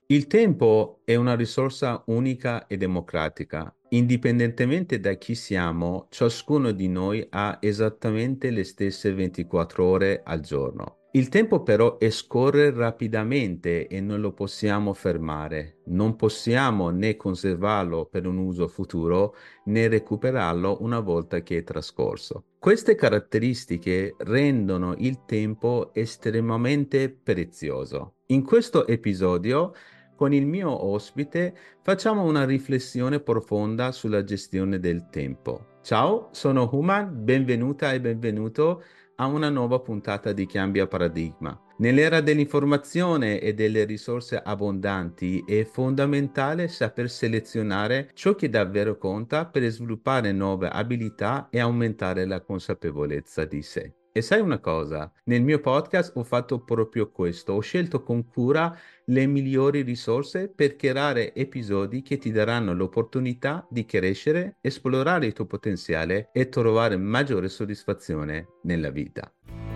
Il tempo è una risorsa unica e democratica. Indipendentemente da chi siamo, ciascuno di noi ha esattamente le stesse 24 ore al giorno. Il tempo però scorre rapidamente e non lo possiamo fermare. Non possiamo né conservarlo per un uso futuro né recuperarlo una volta che è trascorso. Queste caratteristiche rendono il tempo estremamente prezioso. In questo episodio con il mio ospite facciamo una riflessione profonda sulla gestione del tempo. Ciao, sono Human, benvenuta e benvenuto a una nuova puntata di Cambia Paradigma. Nell'era dell'informazione e delle risorse abbondanti è fondamentale saper selezionare ciò che davvero conta per sviluppare nuove abilità e aumentare la consapevolezza di sé. E sai una cosa? Nel mio podcast ho fatto proprio questo, ho scelto con cura le migliori risorse per creare episodi che ti daranno l'opportunità di crescere, esplorare il tuo potenziale e trovare maggiore soddisfazione nella vita.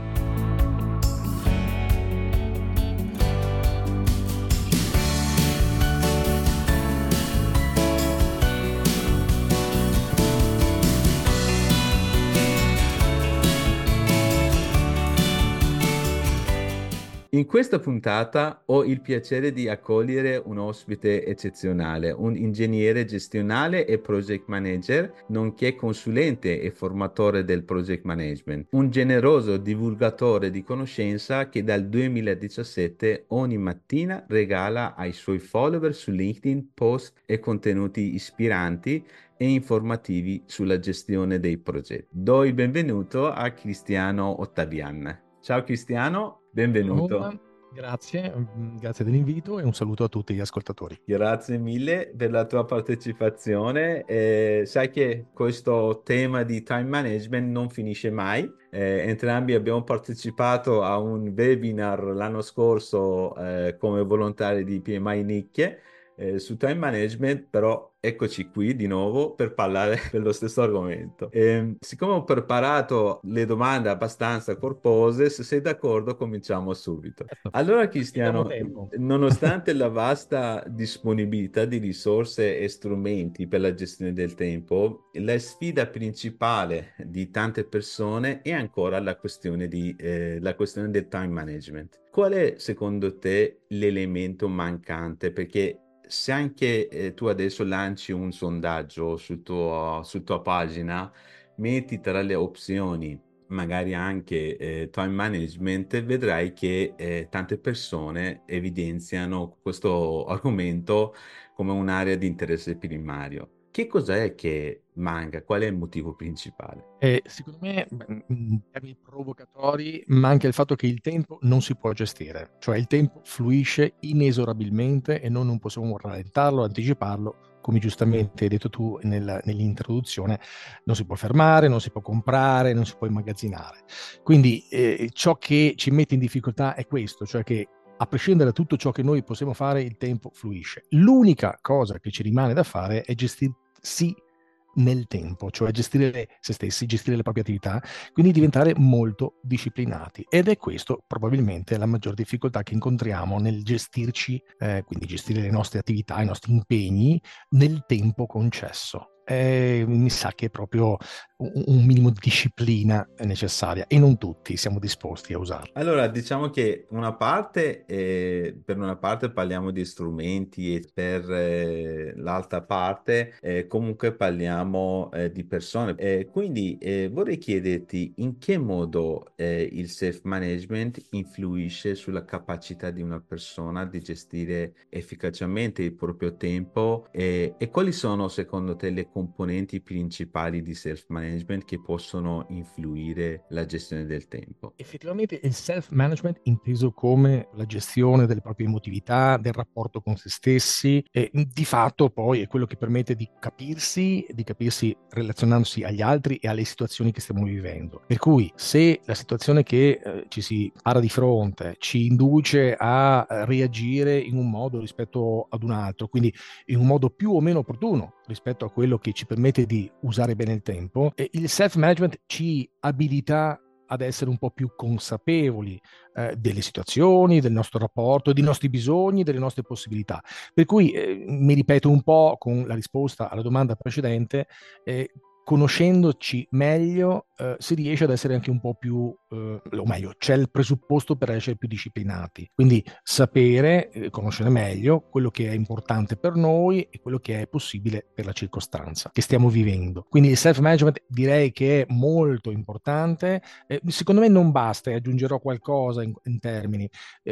In questa puntata ho il piacere di accogliere un ospite eccezionale, un ingegnere gestionale e project manager, nonché consulente e formatore del project management, un generoso divulgatore di conoscenza che dal 2017 ogni mattina regala ai suoi follower su LinkedIn post e contenuti ispiranti e informativi sulla gestione dei progetti. Do il benvenuto a Cristiano Ottavian. Ciao Cristiano, Ciao benvenuto. Roman, grazie, grazie dell'invito e un saluto a tutti gli ascoltatori. Grazie mille per la tua partecipazione. Sai che questo tema di time management non finisce mai. Entrambi abbiamo partecipato a un webinar l'anno scorso come volontari di PMI Nicchie su time management, però eccoci qui di nuovo per parlare dello stesso argomento. Siccome ho preparato le domande abbastanza corpose, se sei d'accordo cominciamo subito. Certo, Allora, abbiamo Cristiano, tempo. nonostante la vasta disponibilità di risorse e strumenti per la gestione del tempo, la sfida principale di tante persone è ancora la questione del time management. Qual è, secondo te, l'elemento mancante? Perché se anche tu adesso lanci un sondaggio sul tua pagina, metti tra le opzioni magari anche time management, vedrai che tante persone evidenziano questo argomento come un'area di interesse primario. Che cos'è che manca? Qual è il motivo principale? Secondo me, in termini provocatori, manca il fatto che il tempo non si può gestire, cioè il tempo fluisce inesorabilmente e noi non possiamo rallentarlo, anticiparlo. Come giustamente hai detto tu nell'introduzione, non si può fermare, non si può comprare, non si può immagazzinare. Quindi ciò che ci mette in difficoltà è questo, cioè che a prescindere da tutto ciò che noi possiamo fare, il tempo fluisce. L'unica cosa che ci rimane da fare è gestirsi nel tempo, cioè gestire se stessi, gestire le proprie attività, quindi diventare molto disciplinati. Ed è questo probabilmente la maggior difficoltà che incontriamo nel gestirci, quindi gestire le nostre attività, i nostri impegni nel tempo concesso. Mi sa che proprio un minimo di disciplina è necessaria e non tutti siamo disposti a usarla. Allora, diciamo che per una parte parliamo di strumenti e per l'altra parte comunque parliamo di persone. Quindi vorrei chiederti in che modo il self-management influisce sulla capacità di una persona di gestire efficacemente il proprio tempo e quali sono secondo te le componenti principali di self-management che possono influire la gestione del tempo? Effettivamente il self-management inteso come la gestione delle proprie emotività, del rapporto con se stessi, e di fatto poi è quello che permette di capirsi relazionandosi agli altri e alle situazioni che stiamo vivendo. Per cui se la situazione che ci si para di fronte ci induce a reagire in un modo rispetto ad un altro, quindi in un modo più o meno opportuno rispetto a quello che ci permette di usare bene il tempo, il self-management ci abilita ad essere un po' più consapevoli delle situazioni, del nostro rapporto, dei nostri bisogni, delle nostre possibilità. Per cui mi ripeto un po' con la risposta alla domanda precedente, conoscendoci meglio, si riesce ad essere anche un po' più, o meglio, c'è il presupposto per essere più disciplinati. Quindi sapere, conoscere meglio quello che è importante per noi e quello che è possibile per la circostanza che stiamo vivendo. Quindi il self-management direi che è molto importante. Secondo me non basta, e aggiungerò qualcosa in termini.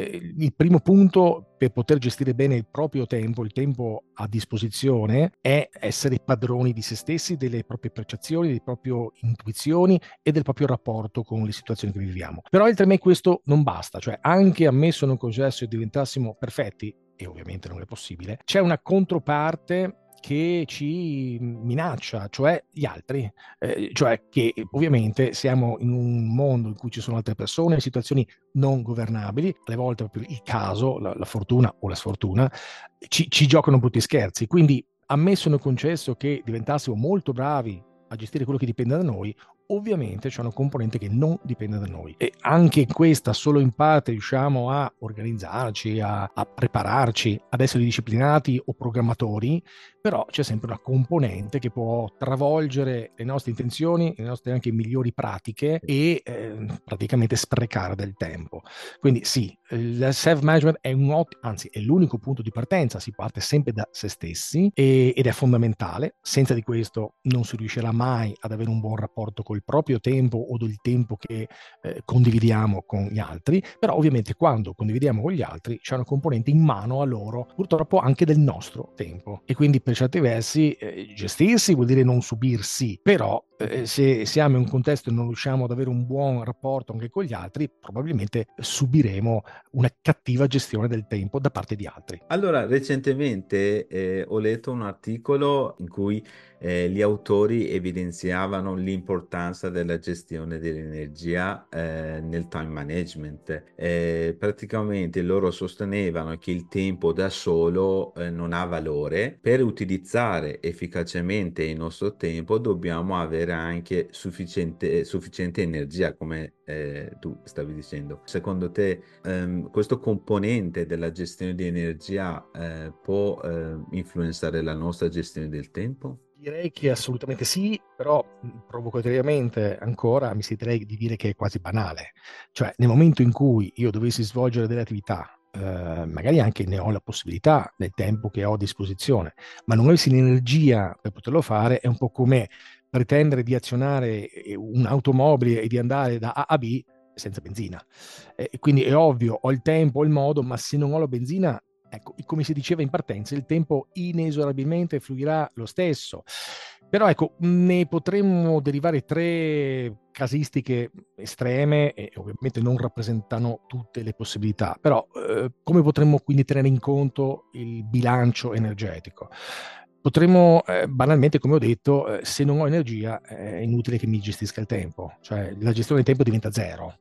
Il primo punto per poter gestire bene il proprio tempo, il tempo a disposizione, è essere padroni di se stessi, delle proprie percezioni, delle proprie intuizioni e del proprio rapporto con le situazioni che viviamo. Però oltre a me questo non basta, cioè anche ammesso non concesso e diventassimo perfetti, e ovviamente non è possibile, c'è una controparte che ci minaccia, cioè gli altri, cioè che ovviamente siamo in un mondo in cui ci sono altre persone, situazioni non governabili, alle volte proprio il caso, la fortuna o la sfortuna, ci giocano brutti scherzi. Quindi, ammesso e concesso che diventassimo molto bravi a gestire quello che dipende da noi, ovviamente c'è una componente che non dipende da noi. E anche questa solo in parte riusciamo a organizzarci, a prepararci, ad essere disciplinati o programmatori, però c'è sempre una componente che può travolgere le nostre intenzioni, le nostre anche migliori pratiche e praticamente sprecare del tempo. Quindi sì, il self-management è anzi è l'unico punto di partenza, si parte sempre da se stessi ed è fondamentale. Senza di questo non si riuscirà mai ad avere un buon rapporto col proprio tempo o del tempo che condividiamo con gli altri, però ovviamente quando condividiamo con gli altri c'è una componente in mano a loro, purtroppo anche del nostro tempo, e quindi per certi versi gestirsi vuol dire non subirsi, però se siamo in un contesto e non riusciamo ad avere un buon rapporto anche con gli altri, probabilmente subiremo una cattiva gestione del tempo da parte di altri. Allora, recentemente ho letto un articolo in cui gli autori evidenziavano l'importanza della gestione dell'energia nel time management. Praticamente loro sostenevano che il tempo da solo non ha valore. Per utilizzare efficacemente il nostro tempo dobbiamo avere anche sufficiente energia, come tu stavi dicendo. Secondo te, questo componente della gestione di energia può influenzare la nostra gestione del tempo? Direi che assolutamente sì, però provocatoriamente ancora mi sentirei di dire che è quasi banale. Cioè, nel momento in cui io dovessi svolgere delle attività, magari anche ne ho la possibilità nel tempo che ho a disposizione, ma non avessi l'energia per poterlo fare, è un po' come pretendere di azionare un'automobile e di andare da A a B senza benzina. Quindi è ovvio, ho il tempo, ho il modo, ma se non ho la benzina, ecco, come si diceva in partenza, il tempo inesorabilmente fluirà lo stesso. Però ecco, ne potremmo derivare tre casistiche estreme e ovviamente non rappresentano tutte le possibilità, però come potremmo quindi tenere in conto il bilancio energetico? Potremmo banalmente, come ho detto, se non ho energia è inutile che mi gestisca il tempo, cioè la gestione del tempo diventa zero.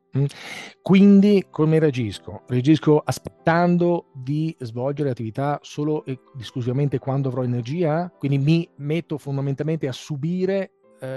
Quindi come reagisco? Reagisco aspettando di svolgere attività solo e esclusivamente quando avrò energia? Quindi mi metto fondamentalmente a subire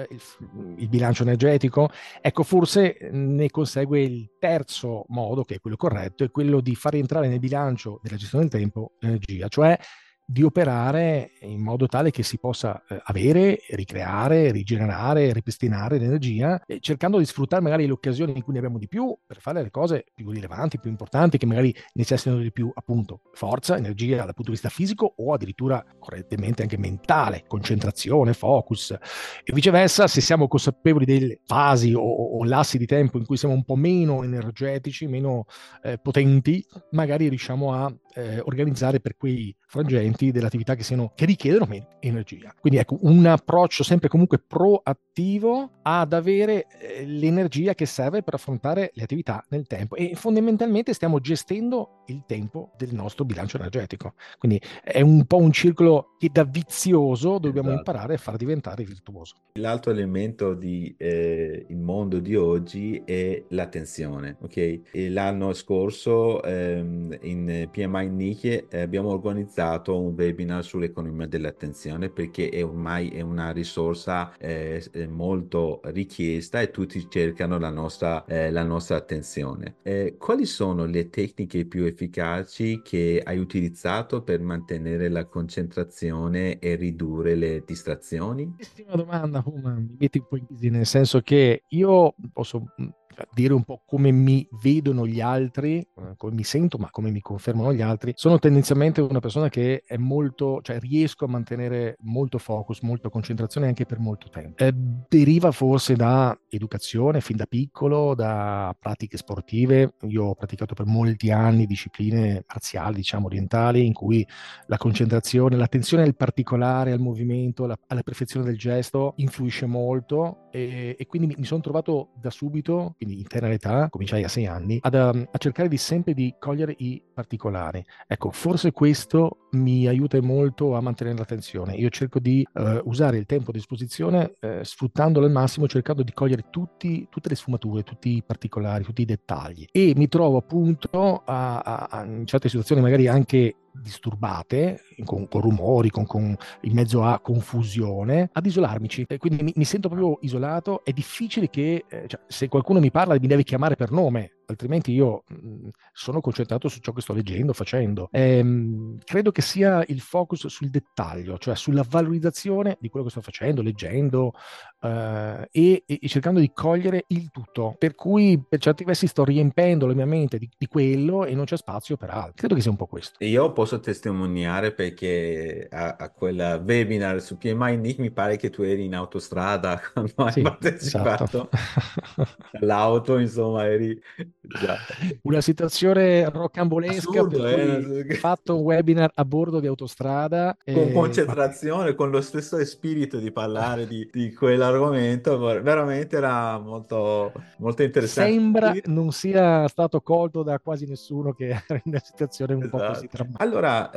il bilancio energetico? Ecco, forse ne consegue il terzo modo, che è quello corretto, è quello di far entrare nel bilancio della gestione del tempo l'energia, cioè di operare in modo tale che si possa avere, ricreare, rigenerare, ripristinare l'energia, cercando di sfruttare magari le occasioni in cui ne abbiamo di più per fare le cose più rilevanti, più importanti, che magari necessitano di più, appunto, forza, energia dal punto di vista fisico o addirittura corretamente anche mentale, concentrazione, focus. E viceversa, se siamo consapevoli delle fasi o lassi di tempo in cui siamo un po' meno energetici, meno potenti, magari riusciamo a organizzare per quei frangenti delle attività che richiedono meno energia. Quindi ecco, un approccio sempre comunque proattivo ad avere l'energia che serve per affrontare le attività nel tempo, e fondamentalmente stiamo gestendo il tempo del nostro bilancio energetico. Quindi è un po' un circolo che da vizioso dobbiamo Esatto. imparare a far diventare virtuoso. L'altro elemento di il mondo di oggi è l'attenzione, ok? E l'anno scorso in PMI Nike abbiamo organizzato un webinar sull'economia dell'attenzione perché ormai è una risorsa molto richiesta e tutti cercano la nostra attenzione. Quali sono le tecniche più efficaci che hai utilizzato per mantenere la concentrazione e ridurre le distrazioni? Bellissima domanda, Puma. Mi metti un po' in crisi, nel senso che io posso dire un po' come mi vedono gli altri, come mi sento, ma come mi confermano gli altri. Sono tendenzialmente una persona che è molto, cioè riesco a mantenere molto focus, molta concentrazione anche per molto tempo. Deriva forse da educazione, fin da piccolo, da pratiche sportive. Io ho praticato per molti anni discipline marziali, diciamo, orientali, in cui la concentrazione, l'attenzione al particolare, al movimento, alla perfezione del gesto influisce molto e quindi mi sono trovato da subito, quindi in tenera età, cominciai a 6 anni, a cercare di sempre di cogliere i particolari. Ecco, forse questo mi aiuta molto a mantenere l'attenzione. Io cerco di usare il tempo a disposizione sfruttandolo al massimo, cercando di cogliere tutte le sfumature, tutti i particolari, tutti i dettagli. E mi trovo appunto in certe situazioni magari anche disturbate, con rumori, in mezzo a confusione, ad isolarmici. Quindi mi sento proprio isolato. È difficile che, cioè, se qualcuno mi parla mi deve chiamare per nome, altrimenti io sono concentrato su ciò che sto leggendo, facendo. Credo che sia il focus sul dettaglio, cioè sulla valorizzazione di quello che sto facendo, leggendo, e cercando di cogliere il tutto. Per cui per certi versi sto riempendo la mia mente di quello e non c'è spazio per altro. Credo che sia un po' questo. E io posso testimoniare perché a quel webinar su PMI mi pare che tu eri in autostrada quando hai Sì, esatto. partecipato. L'auto, insomma, eri già Una situazione rocambolesca per assurdo, cui fatto un webinar a bordo di autostrada. Con Ma concentrazione, con lo stesso spirito di parlare di quell'argomento, veramente era molto, molto interessante. sembra non sia stato colto da quasi nessuno che era in una situazione un po' così Esatto. drammatica. Allora,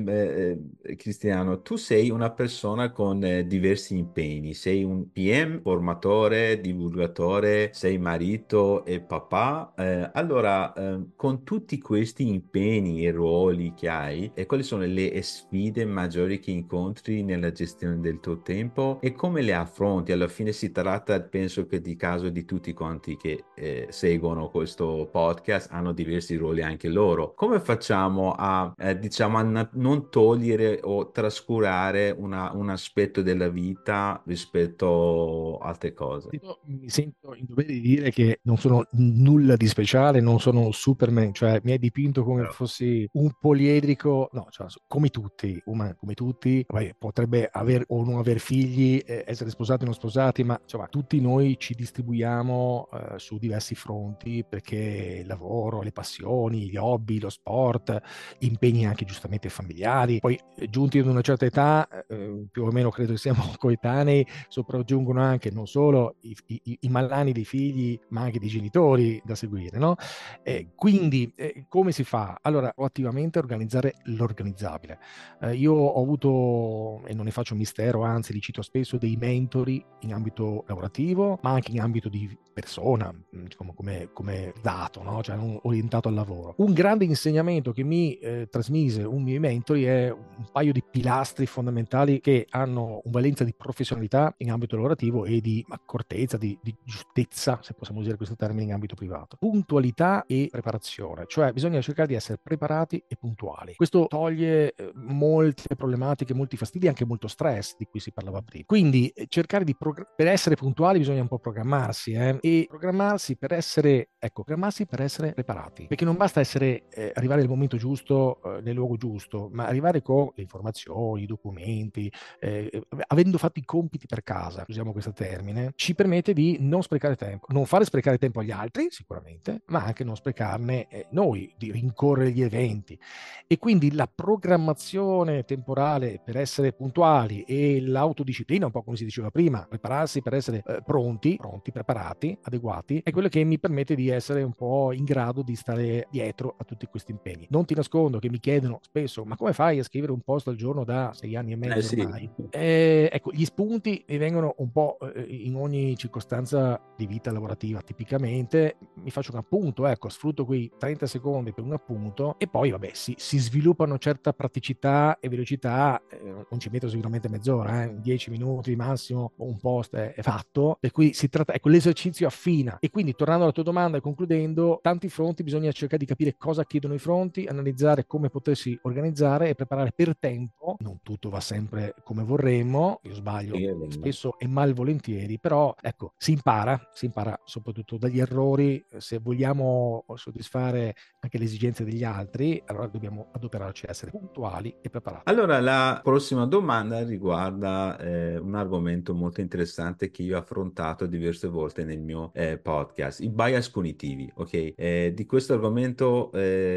Cristiano, tu sei una persona con diversi impegni, sei un PM, formatore, divulgatore, sei marito e papà. Allora, con tutti questi impegni e ruoli che hai, quali sono le sfide maggiori che incontri nella gestione del tuo tempo e come le affronti? Alla fine si tratta, penso che di caso di tutti quanti che seguono questo podcast, hanno diversi ruoli anche loro. Come facciamo diciamo, non togliere o trascurare un aspetto della vita rispetto a altre cose? Mi sento in dovere di dire che non sono nulla di speciale, non sono Superman, cioè mi hai dipinto come Però, fossi un poliedrico, no, cioè, come tutti, come tutti, poi potrebbe aver o non aver figli, essere sposati o non sposati, ma insomma tutti noi ci distribuiamo su diversi fronti perché il lavoro, le passioni, gli hobby, lo sport, impegni anche giustamente familiari, poi giunti ad una certa età, più o meno credo che siamo coetanei, sopraggiungono anche non solo i malanni dei figli, ma anche dei genitori da seguire, no? Quindi, come si fa? Allora, proattivamente organizzare l'organizzabile. Io ho avuto, e non ne faccio un mistero, anzi li cito spesso, dei mentori in ambito lavorativo, ma anche in ambito di persona, come dato, no? Cioè orientato al lavoro. Un grande insegnamento che mi trasmise un miei mentori è un paio di pilastri fondamentali che hanno un valenza di professionalità in ambito lavorativo e di accortezza, di giustezza, se possiamo usare questo termine, in ambito privato. Puntualità e preparazione, cioè bisogna cercare di essere preparati e puntuali. Questo toglie molte problematiche, molti fastidi, anche molto stress di cui si parlava prima. Quindi cercare per essere puntuali bisogna un po' programmarsi, e programmarsi per essere preparati, perché non basta arrivare al momento giusto, nel luogo giusto, ma arrivare con le informazioni, i documenti, avendo fatto i compiti per casa, usiamo questo termine, ci permette di non sprecare tempo, non fare sprecare tempo agli altri sicuramente, ma anche non sprecarne noi, di rincorrere gli eventi. E quindi la programmazione temporale per essere puntuali e l'autodisciplina, un po' come si diceva prima, prepararsi per essere pronti, preparati, adeguati, è quello che mi permette di essere un po' in grado di stare dietro a tutti questi impegni. Non ti nascondo che mi chiedono spesso: ma come fai a scrivere un post al giorno da 6 anni e mezzo Sì. ormai? Ecco, gli spunti mi vengono un po' in ogni circostanza di vita lavorativa. Tipicamente mi faccio un appunto, ecco, sfrutto quei 30 secondi per un appunto e poi vabbè si sviluppano certa praticità e velocità, non ci metto sicuramente mezz'ora, 10 minuti massimo un post è fatto, per cui si tratta, ecco, l'esercizio affina. E quindi, tornando alla tua domanda e concludendo, tanti fronti, bisogna cercare di capire cosa chiedono i fronti, analizzare come potersi organizzare e preparare per tempo. Non tutto va sempre come vorremmo, io sbaglio Sì, è vero. spesso e malvolentieri, però ecco, si impara soprattutto dagli errori. Se vogliamo soddisfare anche le esigenze degli altri, allora dobbiamo adoperarci a essere puntuali e preparati. Allora, la prossima domanda riguarda un argomento molto interessante che io ho affrontato diverse volte nel mio podcast, i bias cognitivi, ok? Di questo argomento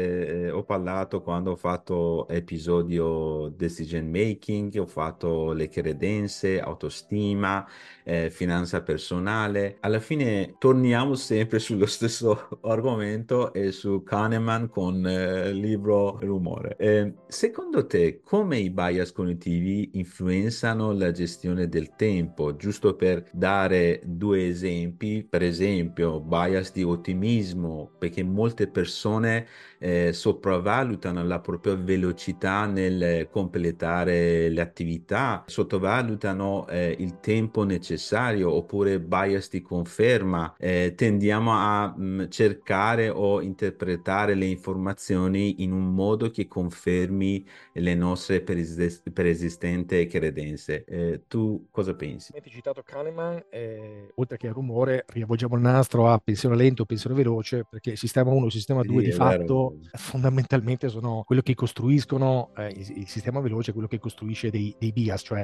ho parlato quando ho fatto episodio decision making, ho fatto le credenze, autostima, finanza personale. Alla fine torniamo sempre sullo stesso argomento e su Kahneman con il libro Rumore. Secondo te, come i bias cognitivi influenzano la gestione del tempo? Giusto per dare due esempi, per esempio, bias di ottimismo, perché molte persone sopravvalutano la propria velocità nel completare le attività, sottovalutano il tempo necessario, oppure bias di conferma, tendiamo a cercare o interpretare le informazioni in un modo che confermi le nostre preesistenti credenze. Tu cosa pensi? Hai citato Kahneman, oltre che a rumore, riavvolgiamo il nastro a pensiero lento, pensiero veloce, perché il sistema 1 e il sistema 2 Sì, di è vero. fatto fondamentalmente sono quello che costruiscono, il sistema veloce è quello che costruisce dei bias, cioè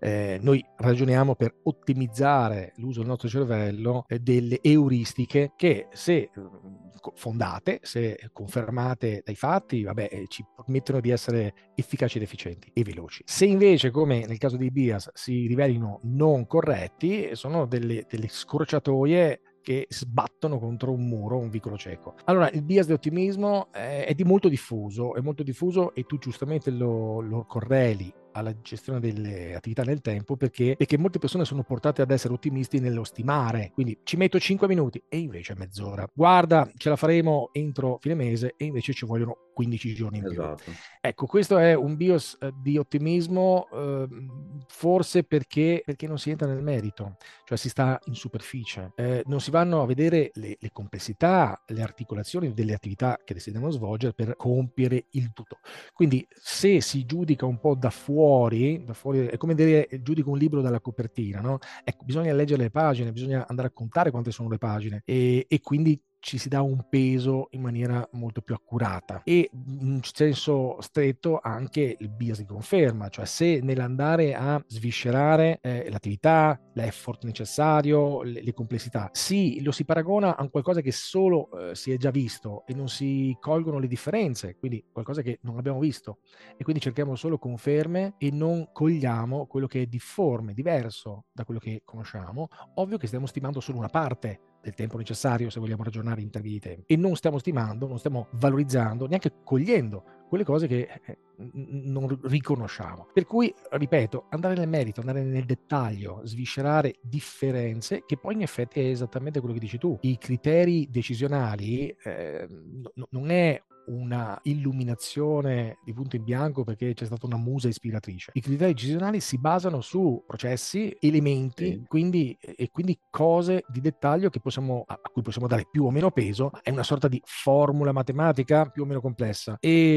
noi ragioniamo per ottimizzare l'uso del nostro cervello, delle euristiche che, se fondate, se confermate dai fatti, vabbè, ci permettono di essere efficaci ed efficienti e veloci. Se invece, come nel caso dei bias, si rivelino non corretti, sono delle scorciatoie che sbattono contro un muro, un vicolo cieco. Allora, il bias di ottimismo è molto diffuso e tu giustamente lo correli alla gestione delle attività nel tempo, perché molte persone sono portate ad essere ottimisti nello stimare, quindi ci metto 5 minuti e invece mezz'ora. Guarda, ce la faremo entro fine mese e invece ci vogliono 15 giorni in più. Esatto. Ecco, questo è un bias di ottimismo, forse perché non si entra nel merito, cioè si sta in superficie, non si vanno a vedere le complessità, le articolazioni delle attività che desideriamo svolgere per compiere il tutto. Quindi, se si giudica un po' da fuori, è come dire giudico un libro dalla copertina, no? Ecco, bisogna leggere le pagine, bisogna andare a contare quante sono le pagine e quindi ci si dà un peso in maniera molto più accurata. E in senso stretto anche il bias di conferma, cioè se nell'andare a sviscerare l'attività, l'effort necessario, le complessità, lo si paragona a un qualcosa che solo si è già visto e non si colgono le differenze, quindi qualcosa che non abbiamo visto, e quindi cerchiamo solo conferme e non cogliamo quello che è difforme, diverso da quello che conosciamo. Ovvio che stiamo stimando solo una parte del tempo necessario, se vogliamo ragionare in termini di tempo, e non stiamo stimando, non stiamo valorizzando, neanche cogliendo quelle cose che non riconosciamo. Per cui, ripeto, andare nel merito, andare nel dettaglio, sviscerare differenze, che poi in effetti è esattamente quello che dici tu. I criteri decisionali non è una illuminazione di punto in bianco perché c'è stata una musa ispiratrice. I criteri decisionali si basano su processi, elementi, Sì. quindi cose di dettaglio a cui possiamo dare più o meno peso. È una sorta di formula matematica più o meno complessa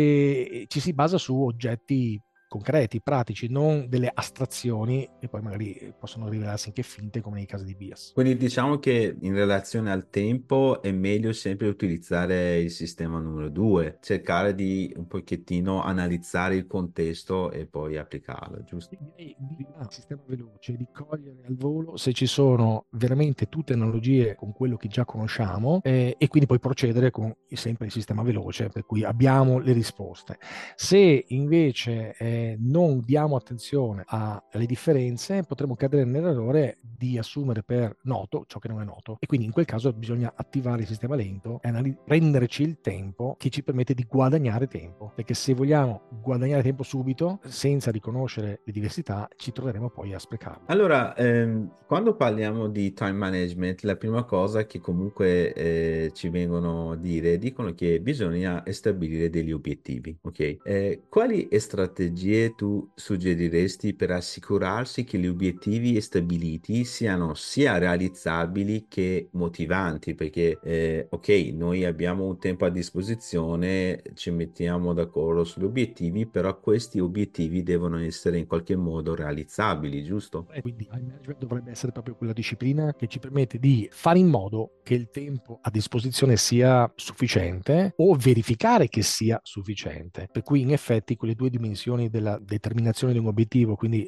e ci si basa su oggetti concreti, pratici, non delle astrazioni che poi magari possono rivelarsi anche finte, come nei casi di bias. Quindi diciamo che in relazione al tempo è meglio sempre utilizzare il sistema numero 2, cercare di un pochettino analizzare il contesto e poi applicarlo, giusto? Direi di un sistema veloce, di cogliere al volo se ci sono veramente tutte analogie con quello che già conosciamo, e quindi poi procedere con sempre il sistema veloce, per cui abbiamo le risposte. Se invece non diamo attenzione alle differenze, potremo cadere nell'errore di assumere per noto ciò che non è noto. E quindi in quel caso bisogna attivare il sistema lento e prenderci il tempo che ci permette di guadagnare tempo. Perché se vogliamo guadagnare tempo subito, senza riconoscere le diversità, ci troveremo poi a sprecarlo. Allora, quando parliamo di time management, la prima cosa che comunque ci vengono a dire, dicono che bisogna stabilire degli obiettivi, ok? Quali strategie tu suggeriresti per assicurarsi che gli obiettivi stabiliti siano sia realizzabili che motivanti? Perché, ok, noi abbiamo un tempo a disposizione, ci mettiamo d'accordo sugli obiettivi, però questi obiettivi devono essere in qualche modo realizzabili, giusto? E quindi il management dovrebbe essere proprio quella disciplina che ci permette di fare in modo che il tempo a disposizione sia sufficiente o verificare che sia sufficiente. Per cui in effetti quelle due dimensioni della determinazione di un obiettivo, quindi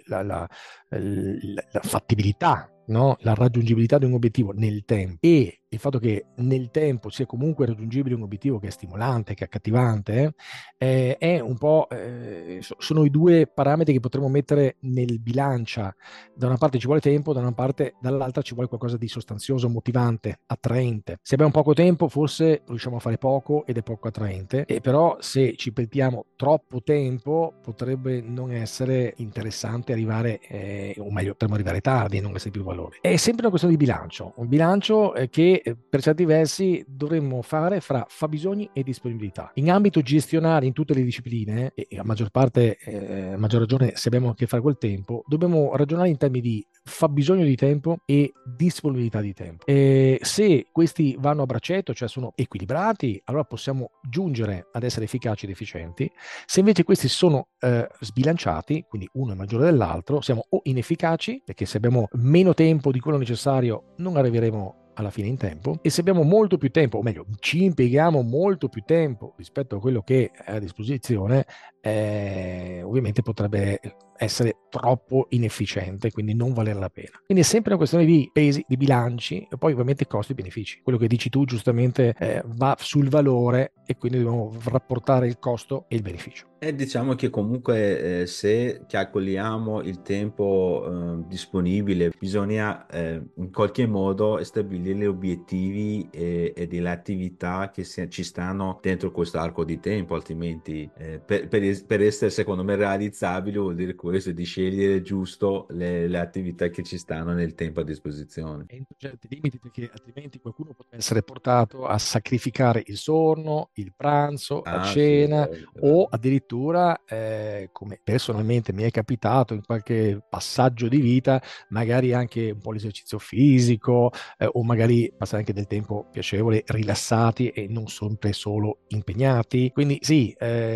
la fattibilità, no? La raggiungibilità di un obiettivo nel tempo e il fatto che nel tempo sia comunque raggiungibile un obiettivo che è stimolante, che è accattivante, è un po', sono i due parametri che potremmo mettere nel bilancia. Da una parte ci vuole tempo, dall'altra ci vuole qualcosa di sostanzioso, motivante, attraente. Se abbiamo poco tempo, forse riusciamo a fare poco ed è poco attraente, e però se ci perdiamo troppo tempo, potrebbe non essere interessante arrivare, o meglio, potremmo arrivare tardi e non essere più valore. È sempre una questione di bilancio, un bilancio che per certi versi dovremmo fare fra fabbisogni e disponibilità. In ambito gestionale, in tutte le discipline, e a maggior parte, a maggior ragione se abbiamo a che fare col tempo, dobbiamo ragionare in termini di fabbisogno di tempo e disponibilità di tempo. E se questi vanno a braccetto, cioè sono equilibrati, allora possiamo giungere ad essere efficaci ed efficienti. Se invece questi sono sbilanciati, quindi uno è maggiore dell'altro, siamo o inefficaci, perché se abbiamo meno tempo di quello necessario non arriveremo alla fine in tempo, e se abbiamo molto più tempo, o meglio, ci impieghiamo molto più tempo rispetto a quello che è a disposizione, ovviamente potrebbe essere troppo inefficiente, quindi non valere la pena. Quindi è sempre una questione di pesi, di bilanci e poi ovviamente costi e benefici. Quello che dici tu giustamente va sul valore e quindi dobbiamo rapportare il costo e il beneficio. E diciamo che comunque se calcoliamo il tempo disponibile, bisogna in qualche modo stabilire gli obiettivi e delle attività che ci stanno dentro questo arco di tempo, altrimenti per essere secondo me realizzabili vuol dire questo, di scegliere giusto le attività che ci stanno nel tempo a disposizione. Entro certi limiti, perché altrimenti qualcuno potrebbe essere portato a sacrificare il sonno, il pranzo, la Ah sì, è cena vero, è o vero. addirittura, come personalmente mi è capitato in qualche passaggio di vita, magari anche un po' l'esercizio fisico, o magari passare anche del tempo piacevole, rilassati e non sempre solo impegnati. Quindi sì,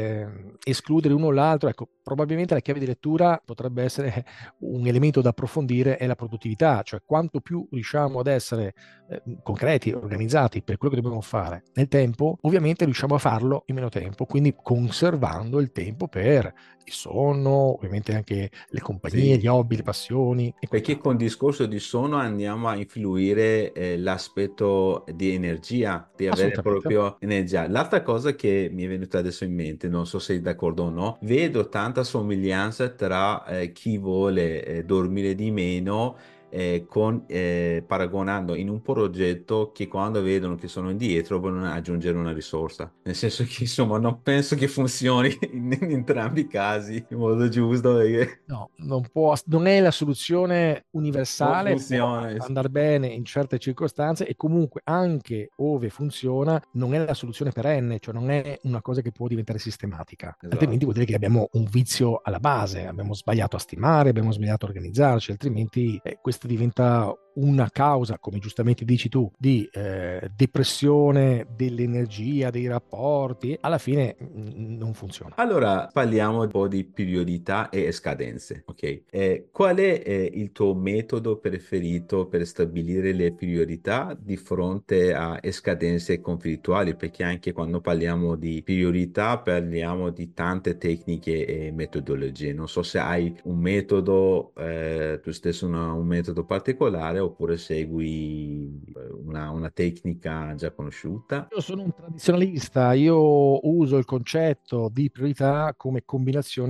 escludere uno o l'altro, ecco, probabilmente la chiave di lettura potrebbe essere un elemento da approfondire è la produttività, cioè quanto più riusciamo ad essere concreti, organizzati per quello che dobbiamo fare nel tempo, ovviamente riusciamo a farlo in meno tempo, quindi conservando il tempo per il sonno, ovviamente anche le compagnie, Sì, gli hobby, le passioni e perché quant'altro. con il discorso di sonno andiamo a influire l'aspetto di energia, di avere Assolutamente. proprio energia. L'altra cosa che mi è venuta adesso in mente, non so se sei d'accordo o no, vedo tanta somiglianza tra chi vuole dormire di meno paragonando in un progetto che quando vedono che sono indietro vogliono aggiungere una risorsa. Nel senso che insomma non penso che funzioni in entrambi i casi in modo giusto perché No, non è la soluzione non universale, può funziona. andare bene in certe circostanze e comunque anche ove funziona non è la soluzione perenne, cioè non è una cosa che può diventare sistematica, altrimenti Esatto. vuol dire che abbiamo un vizio alla base, abbiamo sbagliato a stimare, abbiamo sbagliato a organizzarci, altrimenti questo diventa una causa, come giustamente dici tu, di depressione dell'energia, dei rapporti, alla fine non funziona. Allora parliamo un po' di priorità e scadenze, ok? Qual è il tuo metodo preferito per stabilire le priorità di fronte a scadenze conflittuali? Perché anche quando parliamo di priorità parliamo di tante tecniche e metodologie. Non so se hai un metodo, tu stesso un metodo particolare oppure segui una tecnica già conosciuta. Io sono un tradizionalista, io uso il concetto di priorità come combinazione di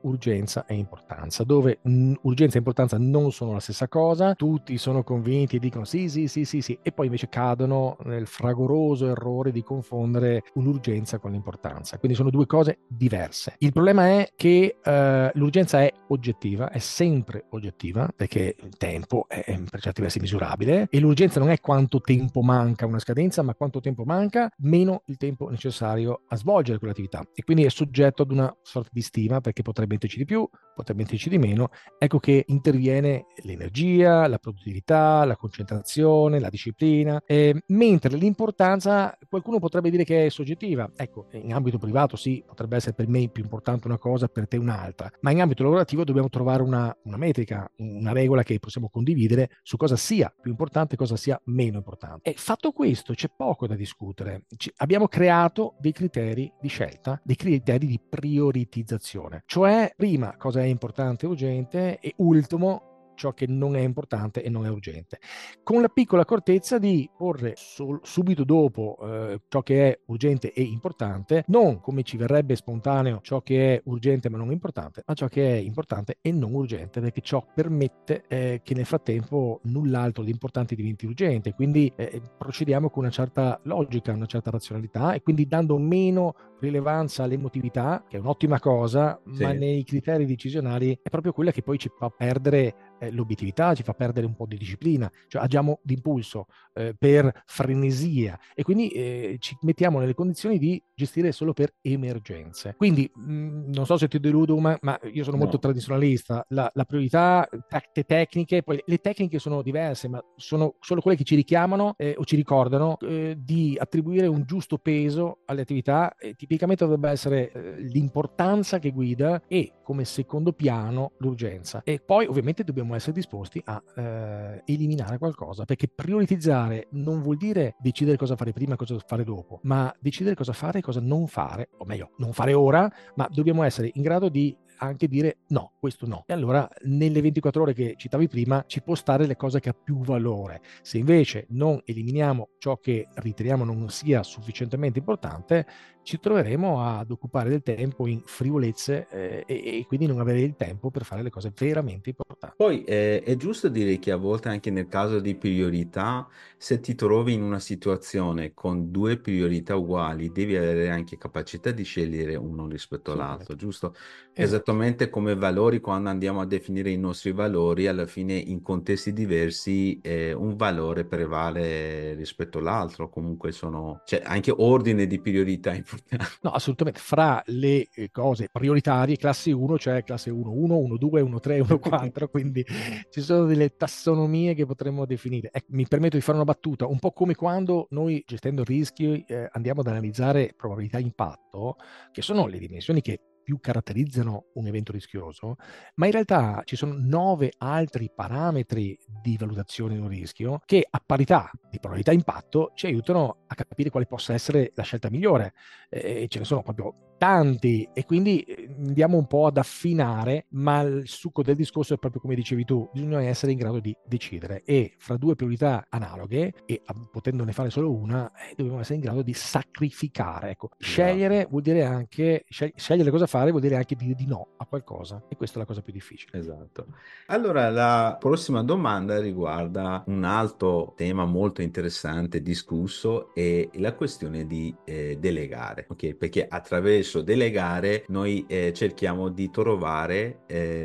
urgenza e importanza, dove urgenza e importanza non sono la stessa cosa, tutti sono convinti e dicono sì, sì, sì, sì, sì, e poi invece cadono nel fragoroso errore di confondere un'urgenza con l'importanza. Quindi sono due cose diverse. Il problema è che l'urgenza è oggettiva, è sempre oggettiva, perché il tempo è per certi versi misurabile, e l'urgenza non è quanto tempo manca a una scadenza, ma quanto tempo manca meno il tempo necessario a svolgere quell'attività, e quindi è soggetto ad una sorta di stima, perché potrebbe metterci di più, potrebbe metterci di meno. Ecco che interviene l'energia, la produttività, la concentrazione, la disciplina, mentre l'importanza qualcuno potrebbe dire che è soggettiva. Ecco, in ambito privato sì, potrebbe essere per me più importante una cosa, per te un'altra, ma in ambito lavorativo dobbiamo trovare una metrica, una regola che possiamo condividere su cosa sia più importante e cosa sia meno importante. E fatto questo c'è poco da discutere. Abbiamo creato dei criteri di scelta, dei criteri di prioritizzazione, cioè prima cosa è importante e urgente, e ultimo ciò che non è importante e non è urgente, con la piccola accortezza di porre subito dopo ciò che è urgente e importante, non come ci verrebbe spontaneo ciò che è urgente ma non importante, ma ciò che è importante e non urgente, perché ciò permette che nel frattempo null'altro di importante diventi urgente. Quindi procediamo con una certa logica, una certa razionalità, e quindi dando meno rilevanza all'emotività, che è un'ottima cosa, ma Sì. nei criteri decisionali è proprio quella che poi ci fa perdere l'obiettività, ci fa perdere un po' di disciplina, cioè agiamo d'impulso, per frenesia, e quindi ci mettiamo nelle condizioni di gestire solo per emergenze. Quindi non so se ti deludo, ma io sono molto No. tradizionalista. La priorità, tecniche, poi le tecniche sono diverse, ma sono solo quelle che ci richiamano o ci ricordano di attribuire un giusto peso alle attività. Tipicamente dovrebbe essere l'importanza che guida, e come secondo piano l'urgenza. E poi ovviamente dobbiamo essere disposti a eliminare qualcosa, perché prioritizzare non vuol dire decidere cosa fare prima e cosa fare dopo, ma decidere cosa fare e cosa non fare, o meglio, non fare ora, ma dobbiamo essere in grado di anche dire no, questo no. E allora nelle 24 ore che citavi prima ci può stare le cose che ha più valore. Se invece non eliminiamo ciò che riteniamo non sia sufficientemente importante, ci troveremo ad occupare del tempo in frivolezze e quindi non avere il tempo per fare le cose veramente importanti. Poi è giusto dire che a volte anche nel caso di priorità, se ti trovi in una situazione con due priorità uguali, devi avere anche capacità di scegliere uno rispetto all'altro, Assolutamente. giusto? Esatto. Esattamente come valori, quando andiamo a definire i nostri valori, alla fine in contesti diversi un valore prevale rispetto all'altro, comunque sono, c'è anche ordine di priorità importante. No, assolutamente. Fra le cose prioritarie, classe 1, cioè classe 1.1, 1.2, 1.3, 1.4, quindi ci sono delle tassonomie che potremmo definire. Mi permetto di fare una battuta, un po' come quando noi, gestendo rischi, andiamo ad analizzare probabilità impatto, che sono le dimensioni che più caratterizzano un evento rischioso, ma in realtà ci sono 9 altri parametri di valutazione di un rischio che, a parità di probabilità impatto, ci aiutano a capire quale possa essere la scelta migliore. Ce ne sono proprio tanti, e quindi andiamo un po' ad affinare, ma il succo del discorso è proprio come dicevi tu: bisogna essere in grado di decidere, e fra due priorità analoghe, e potendone fare solo una, dobbiamo essere in grado di sacrificare. Ecco, Esatto. scegliere vuol dire anche scegliere cosa fare, vuol dire anche dire di no a qualcosa, e questa è la cosa più difficile. Esatto. Allora, la prossima domanda riguarda un altro tema molto interessante discusso, è la questione di delegare, ok? Perché attraverso delegare noi cerchiamo di trovare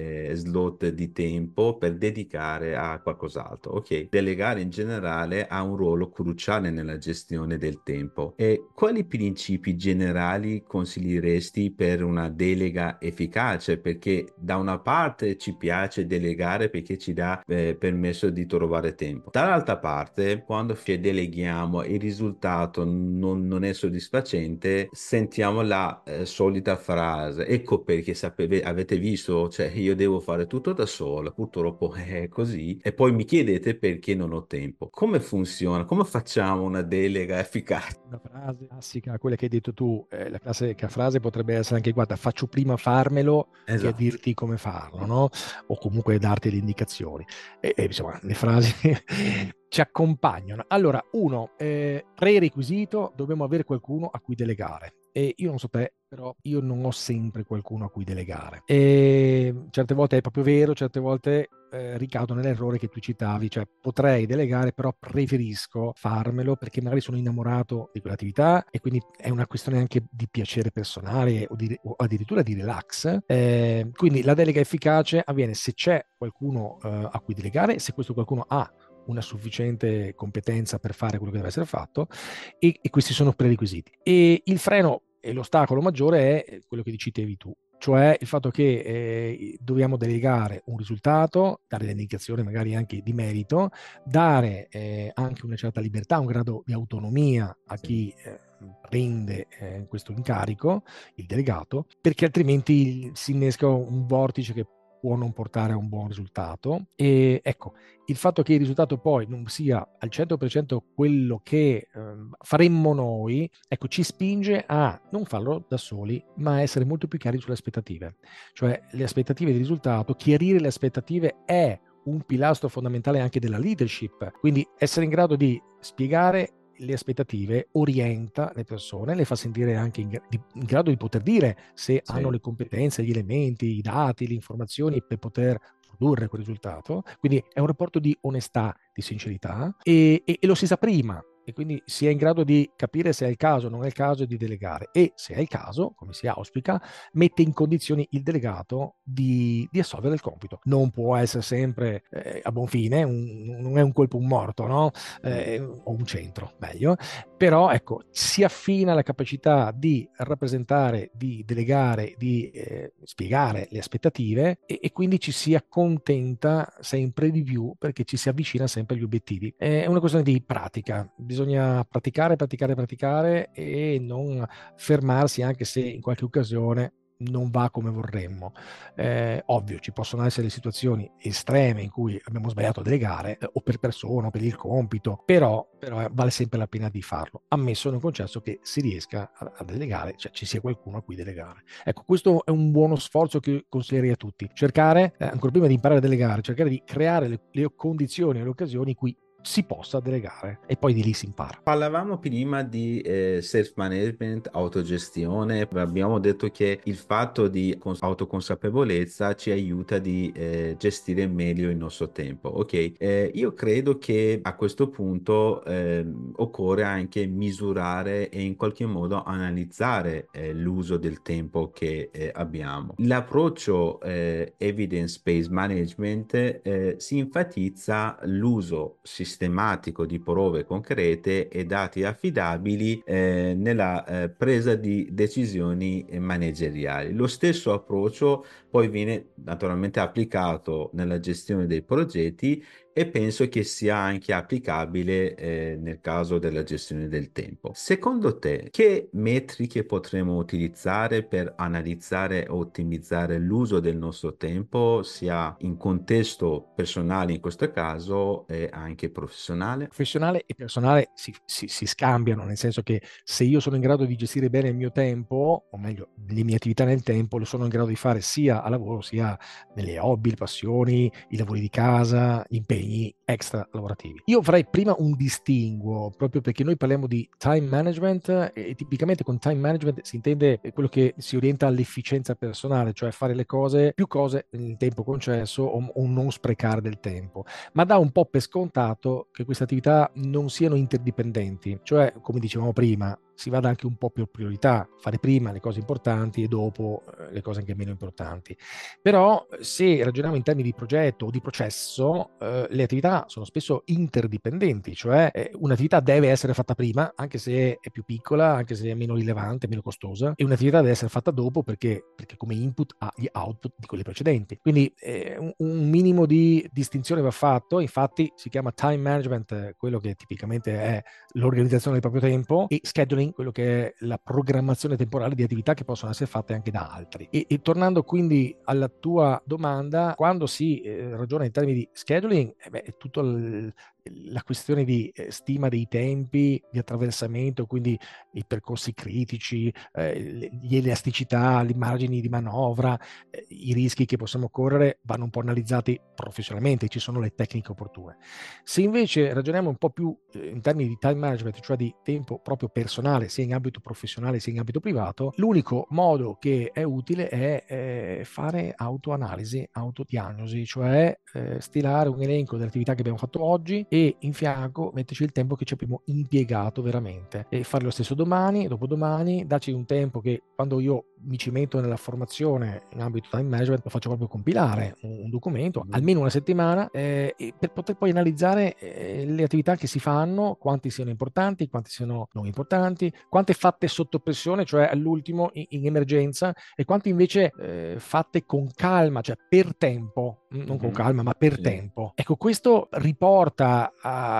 slot di tempo per dedicare a qualcos'altro, ok? Delegare in generale ha un ruolo cruciale nella gestione del tempo. E quali principi generali consiglieresti per una delega efficace? Perché da una parte ci piace delegare perché ci dà permesso di trovare tempo. Dall'altra parte, quando deleghiamo e il risultato non è soddisfacente, sentiamo la solita frase: ecco perché avete visto, cioè io devo fare tutto da solo, purtroppo è così, e poi mi chiedete perché non ho tempo. Come funziona? Come facciamo una delega efficace? Una frase classica, quella che hai detto tu, la classica frase potrebbe essere anche: guarda, faccio prima farmelo che a Esatto. dirti come farlo, no? O comunque darti le indicazioni. Insomma, le frasi ci accompagnano. Allora, uno, prerequisito: dobbiamo avere qualcuno a cui delegare. E io non so te, però io non ho sempre qualcuno a cui delegare. E certe volte è proprio vero, certe volte ricado nell'errore che tu citavi, cioè potrei delegare, però preferisco farmelo perché magari sono innamorato di quell'attività e quindi è una questione anche di piacere personale o addirittura di relax. Quindi la delega efficace avviene se c'è qualcuno a cui delegare, se questo qualcuno ha una sufficiente competenza per fare quello che deve essere fatto e questi sono prerequisiti. E il freno e l'ostacolo maggiore è quello che citevi tu, cioè il fatto che dobbiamo delegare un risultato, dare le indicazioni magari anche di merito, dare anche una certa libertà, un grado di autonomia a chi prende questo incarico, il delegato, perché altrimenti si innesca un vortice che può non portare a un buon risultato. E ecco, il fatto che il risultato poi non sia al 100% quello che faremmo noi, ecco, ci spinge a non farlo da soli, ma a essere molto più chiari sulle aspettative. Cioè le aspettative di risultato, chiarire le aspettative è un pilastro fondamentale anche della leadership, quindi essere in grado di spiegare le aspettative orienta le persone, le fa sentire anche in grado di poter dire se hanno le competenze, gli elementi, i dati, le informazioni per poter produrre quel risultato. Quindi è un rapporto di onestà, di sincerità e lo si sa prima. E quindi si è in grado di capire se è il caso o non è il caso di delegare e se è il caso, come si auspica, mette in condizioni il delegato di assolvere il compito. Non può essere sempre a buon fine, non è un colpo un morto, no? O un centro, meglio, però ecco, si affina la capacità di rappresentare, di delegare, di spiegare le aspettative e quindi ci si accontenta sempre di più perché ci si avvicina sempre agli obiettivi. È una questione di pratica, bisogna praticare, praticare, praticare e non fermarsi anche se in qualche occasione non va come vorremmo. Ovvio, ci possono essere situazioni estreme in cui abbiamo sbagliato a delegare, o per persona o per il compito, però vale sempre la pena di farlo, ammesso e non concesso che si riesca a delegare, cioè ci sia qualcuno a cui delegare. Ecco, questo è un buono sforzo che consiglierei a tutti. Cercare, ancora prima di imparare a delegare, cercare di creare le condizioni e le occasioni in cui si possa delegare e poi di lì si impara. Parlavamo prima di self-management, autogestione. Abbiamo detto che il fatto di autoconsapevolezza ci aiuta di gestire meglio il nostro tempo. Ok, io credo che a questo punto occorre anche misurare e in qualche modo analizzare l'uso del tempo che abbiamo. L'approccio evidence-based management si enfatizza l'uso sistematico di prove concrete e dati affidabili nella presa di decisioni manageriali. Lo stesso approccio poi viene naturalmente applicato nella gestione dei progetti e penso che sia anche applicabile nel caso della gestione del tempo. Secondo te, che metriche potremo utilizzare per analizzare e ottimizzare l'uso del nostro tempo, sia in contesto personale in questo caso e anche professionale? Professionale e personale si scambiano, nel senso che se io sono in grado di gestire bene il mio tempo, o meglio, le mie attività nel tempo, lo sono in grado di fare sia a lavoro, sia nelle hobby, le passioni, i lavori di casa, gli impegni extra lavorativi. Io farei prima un distinguo, proprio perché noi parliamo di time management e tipicamente con time management si intende quello che si orienta all'efficienza personale, cioè fare le cose, più cose nel tempo concesso o non sprecare del tempo, ma dà un po' per scontato che queste attività non siano interdipendenti, cioè come dicevamo prima, si vada anche un po' per priorità, fare prima le cose importanti e dopo le cose anche meno importanti. Però se ragioniamo in termini di progetto o di processo, le attività sono spesso interdipendenti, cioè un'attività deve essere fatta prima, anche se è più piccola, anche se è meno rilevante, meno costosa, e un'attività deve essere fatta dopo perché come input ha gli output di quelle precedenti. Quindi un minimo di distinzione va fatto, infatti si chiama time management, quello che tipicamente è l'organizzazione del proprio tempo, e scheduling, quello che è la programmazione temporale di attività che possono essere fatte anche da altri. E tornando quindi alla tua domanda, quando si ragiona in termini di scheduling, è tutto la questione di stima dei tempi di attraversamento, quindi i percorsi critici, le elasticità, i margini di manovra, i rischi che possiamo correre vanno un po' analizzati professionalmente, ci sono le tecniche opportune. Se invece ragioniamo un po' più in termini di time management, cioè di tempo proprio personale, sia in ambito professionale sia in ambito privato, l'unico modo che è utile è fare autoanalisi, autodiagnosi, cioè stilare un elenco delle attività che abbiamo fatto oggi e in fianco metterci il tempo che ci abbiamo impiegato veramente e fare lo stesso domani, dopodomani, darci un tempo che quando io mi cimento nella formazione in ambito time management lo faccio proprio compilare un documento, almeno una settimana, per poter poi analizzare le attività che si fanno, quanti siano importanti, quanti siano non importanti, quante fatte sotto pressione, cioè all'ultimo in emergenza, e quante invece fatte con calma, cioè per tempo, non con calma, ma per tempo. Ecco, questo riporta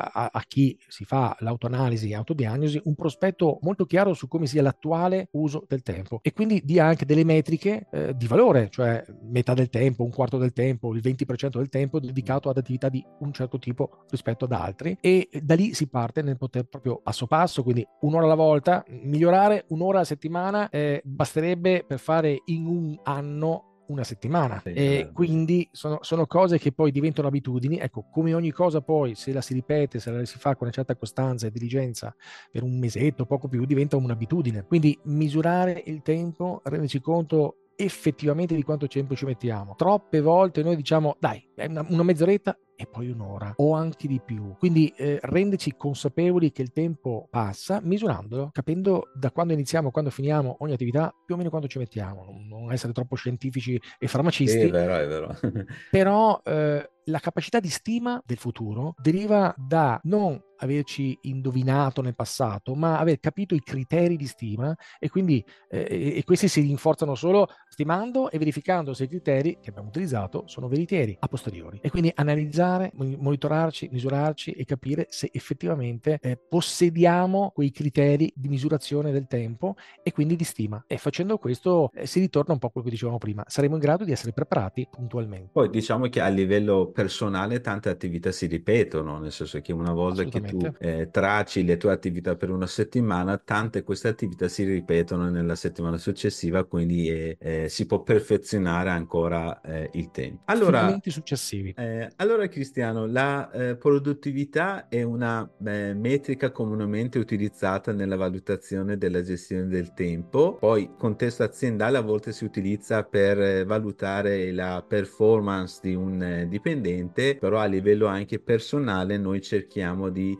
a chi si fa l'autoanalisi, autodiagnosi, un prospetto molto chiaro su come sia l'attuale uso del tempo e quindi dia anche delle metriche di valore, cioè metà del tempo, un quarto del tempo, il 20% del tempo dedicato ad attività di un certo tipo rispetto ad altri, e da lì si parte nel poter proprio passo passo, quindi un'ora alla volta, migliorare un'ora a settimana basterebbe per fare in un anno una settimana, e quindi sono cose che poi diventano abitudini. Ecco, come ogni cosa poi, se la si ripete, se la si fa con una certa costanza e diligenza per un mesetto, poco più, diventa un'abitudine. Quindi misurare il tempo, renderci conto effettivamente di quanto tempo ci mettiamo. Troppe volte noi diciamo dai, è una mezz'oretta e poi un'ora o anche di più. Quindi renderci consapevoli che il tempo passa misurandolo, capendo da quando iniziamo a quando finiamo ogni attività più o meno quanto ci mettiamo, non essere troppo scientifici e Sì, farmacisti, è vero. però la capacità di stima del futuro deriva da non averci indovinato nel passato, ma aver capito i criteri di stima, e quindi e questi si rinforzano solo stimando e verificando se i criteri che abbiamo utilizzato sono veritieri a posteriori. E quindi analizzare, monitorarci, misurarci e capire se effettivamente possediamo quei criteri di misurazione del tempo e quindi di stima. E facendo questo si ritorna un po' a quello che dicevamo prima, saremo in grado di essere preparati puntualmente. Poi diciamo che a livello personale tante attività si ripetono, nel senso che una volta che tu Assolutamente. traci le tue attività per una settimana, tante queste attività si ripetono nella settimana successiva, quindi si può perfezionare ancora il tempo. Affinamenti successivi. Allora, Cristiano, la produttività è una metrica comunemente utilizzata nella valutazione della gestione del tempo. Poi, contesto aziendale a volte si utilizza per valutare la performance di un dipendente, però a livello anche personale noi cerchiamo di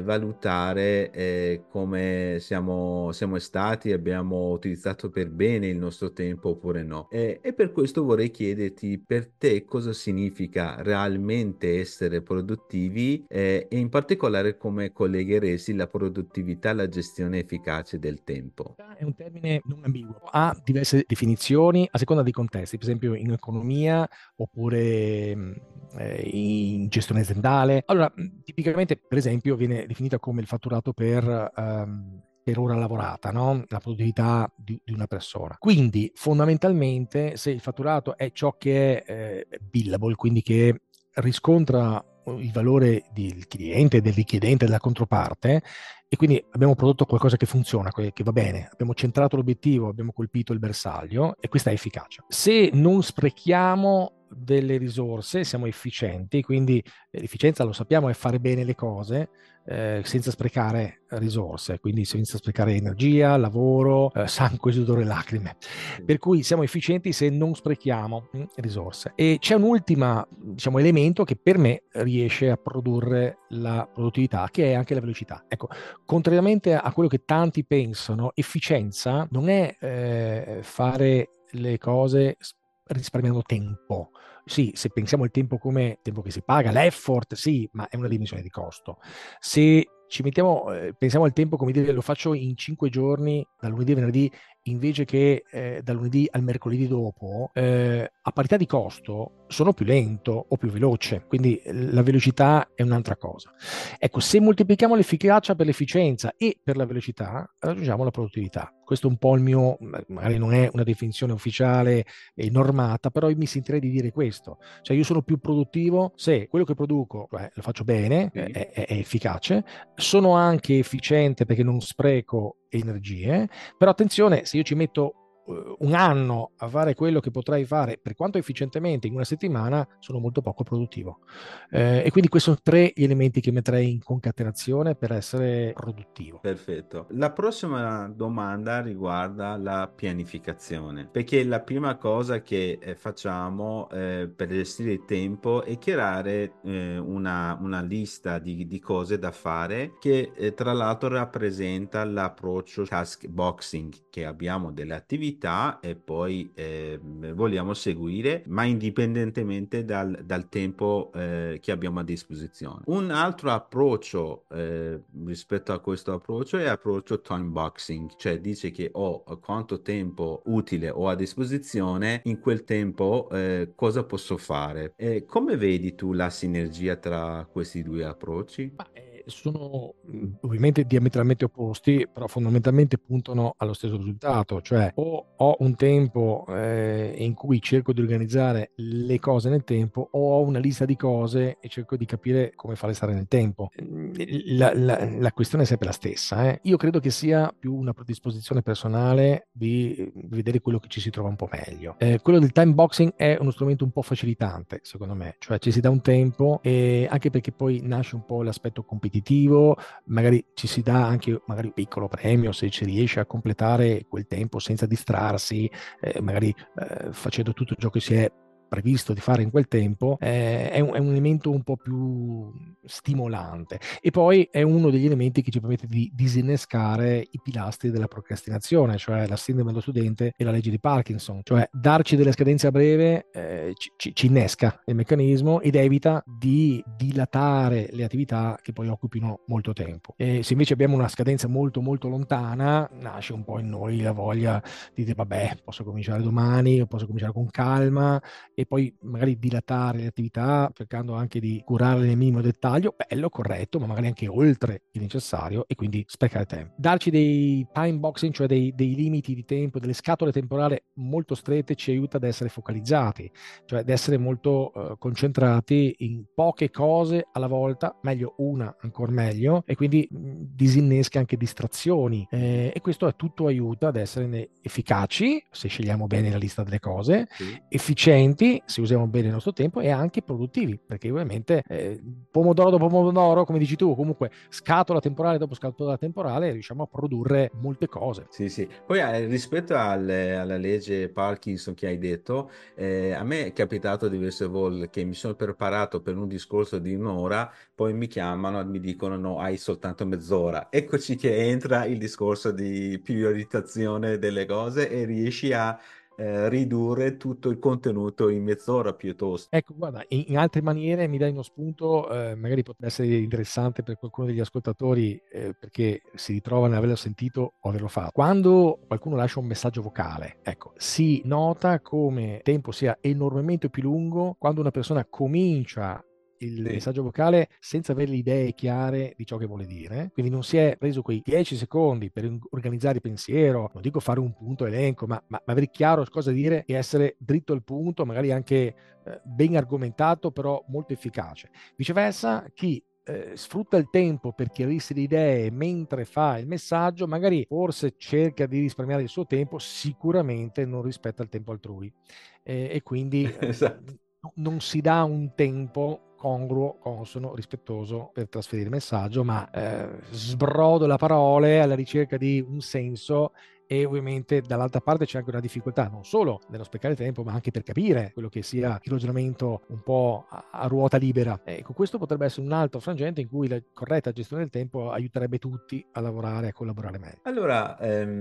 valutare come siamo stati, abbiamo utilizzato per bene il nostro tempo oppure no. E per questo vorrei chiederti, per te cosa significa realmente essere produttivi e in particolare come collegheresti la produttività alla gestione efficace del tempo. È un termine non ambiguo, ha diverse definizioni a seconda dei contesti, per esempio in economia oppure in gestione aziendale. Allora, tipicamente, per esempio, viene definita come il fatturato per ora lavorata, no? La produttività di una persona. Quindi, fondamentalmente, se il fatturato è ciò che è billable, quindi che riscontra il valore del cliente, del richiedente, della controparte, e quindi abbiamo prodotto qualcosa che funziona, che va bene, abbiamo centrato l'obiettivo, abbiamo colpito il bersaglio, e questa è efficacia. Se non sprechiamo delle risorse, siamo efficienti, quindi l'efficienza, lo sappiamo, è fare bene le cose senza sprecare risorse, quindi senza sprecare energia, lavoro, sangue, sudore e lacrime. Per cui siamo efficienti se non sprechiamo risorse. E c'è un ultimo, diciamo, elemento che per me riesce a produrre la produttività, che è anche la velocità. Ecco, contrariamente a quello che tanti pensano, efficienza non è fare le cose risparmiando tempo. Sì, se pensiamo al tempo come tempo che si paga, l'effort, sì, ma è una dimensione di costo. Se ci mettiamo, pensiamo al tempo come dire lo faccio in 5 giorni, da lunedì a venerdì, invece che dal lunedì al mercoledì dopo, a parità di costo sono più lento o più veloce, quindi la velocità è un'altra cosa. Ecco, se moltiplichiamo l'efficacia per l'efficienza e per la velocità, raggiungiamo la produttività. Questo è un po' il mio, magari non è una definizione ufficiale e normata, però io mi sentirei di dire questo. Cioè io sono più produttivo se quello che produco, cioè, lo faccio bene, Sì. è efficace, sono anche efficiente perché non spreco energie, però attenzione, se io ci metto un anno a fare quello che potrei fare, per quanto efficientemente, in una settimana, sono molto poco produttivo. E quindi questi sono tre gli elementi che metterei in concatenazione per essere produttivo. Perfetto. La prossima domanda riguarda la pianificazione, perché la prima cosa che facciamo per gestire il tempo è creare una lista di cose da fare che tra l'altro rappresenta l'approccio task boxing, che abbiamo delle attività e poi vogliamo seguire, ma indipendentemente dal tempo che abbiamo a disposizione. Un altro approccio rispetto a questo approccio è approccio time boxing, cioè dice che ho quanto tempo utile ho a disposizione, in quel tempo cosa posso fare. Come vedi tu la sinergia tra questi due approcci? Ma, sono ovviamente diametralmente opposti, però fondamentalmente puntano allo stesso risultato, cioè o ho un tempo in cui cerco di organizzare le cose nel tempo, o ho una lista di cose e cerco di capire come farle stare nel tempo. La questione è sempre la stessa. Io credo che sia più una predisposizione personale di vedere quello che ci si trova un po' meglio. Quello del time boxing è uno strumento un po' facilitante, secondo me, cioè ci si dà un tempo, e anche perché poi nasce un po' l'aspetto competitivo, magari ci si dà anche magari un piccolo premio se ci riesce a completare quel tempo senza distrarsi, magari facendo tutto ciò che si è previsto di fare in quel tempo, è un elemento un po' più stimolante, e poi è uno degli elementi che ci permette di disinnescare i pilastri della procrastinazione, cioè la sindrome dello studente e la legge di Parkinson, cioè darci delle scadenze a breve ci innesca il meccanismo ed evita di dilatare le attività che poi occupino molto tempo. E se invece abbiamo una scadenza molto molto lontana, nasce un po' in noi la voglia di dire vabbè, posso cominciare domani, posso cominciare con calma, e poi magari dilatare le attività cercando anche di curarle nel minimo dettaglio, bello, corretto, ma magari anche oltre il necessario, e quindi sprecare tempo. Darci dei time boxing, cioè dei limiti di tempo, delle scatole temporali molto strette, ci aiuta ad essere focalizzati, cioè ad essere molto concentrati in poche cose alla volta, meglio una, ancora meglio, e quindi disinnesca anche distrazioni, e questo è tutto aiuta ad essere efficaci, se scegliamo bene la lista delle cose, Sì. efficienti se usiamo bene il nostro tempo, e anche produttivi, perché ovviamente pomodoro dopo pomodoro, come dici tu, comunque scatola temporale dopo scatola temporale, riusciamo a produrre molte cose. Sì, sì. Poi rispetto alla legge Parkinson che hai detto, a me è capitato diverse volte che mi sono preparato per un discorso di un'ora, poi mi chiamano e mi dicono no, hai soltanto mezz'ora. Eccoci che entra il discorso di priorizzazione delle cose e riesci a ridurre tutto il contenuto in mezz'ora piuttosto. Ecco, guarda, in altre maniere mi dai uno spunto, magari potrebbe essere interessante per qualcuno degli ascoltatori, perché si ritrovano ad averlo sentito o averlo fatto. Quando qualcuno lascia un messaggio vocale, ecco, si nota come il tempo sia enormemente più lungo quando una persona comincia il Sì. messaggio vocale senza avere le idee chiare di ciò che vuole dire, quindi non si è preso quei 10 secondi per organizzare il pensiero, non dico fare un punto elenco, ma avere chiaro cosa dire e essere dritto al punto, magari anche ben argomentato, però molto efficace. Viceversa, chi sfrutta il tempo per chiarirsi le idee mentre fa il messaggio, magari forse cerca di risparmiare il suo tempo, sicuramente non rispetta il tempo altrui, e quindi Esatto. non si dà un tempo congruo, consono, rispettoso per trasferire il messaggio, ma sbrodola parole alla ricerca di un senso, e ovviamente dall'altra parte c'è anche una difficoltà non solo nello sprecare tempo, ma anche per capire quello che sia il ragionamento un po' a ruota libera. Ecco, questo potrebbe essere un altro frangente in cui la corretta gestione del tempo aiuterebbe tutti a lavorare e a collaborare meglio. Allora,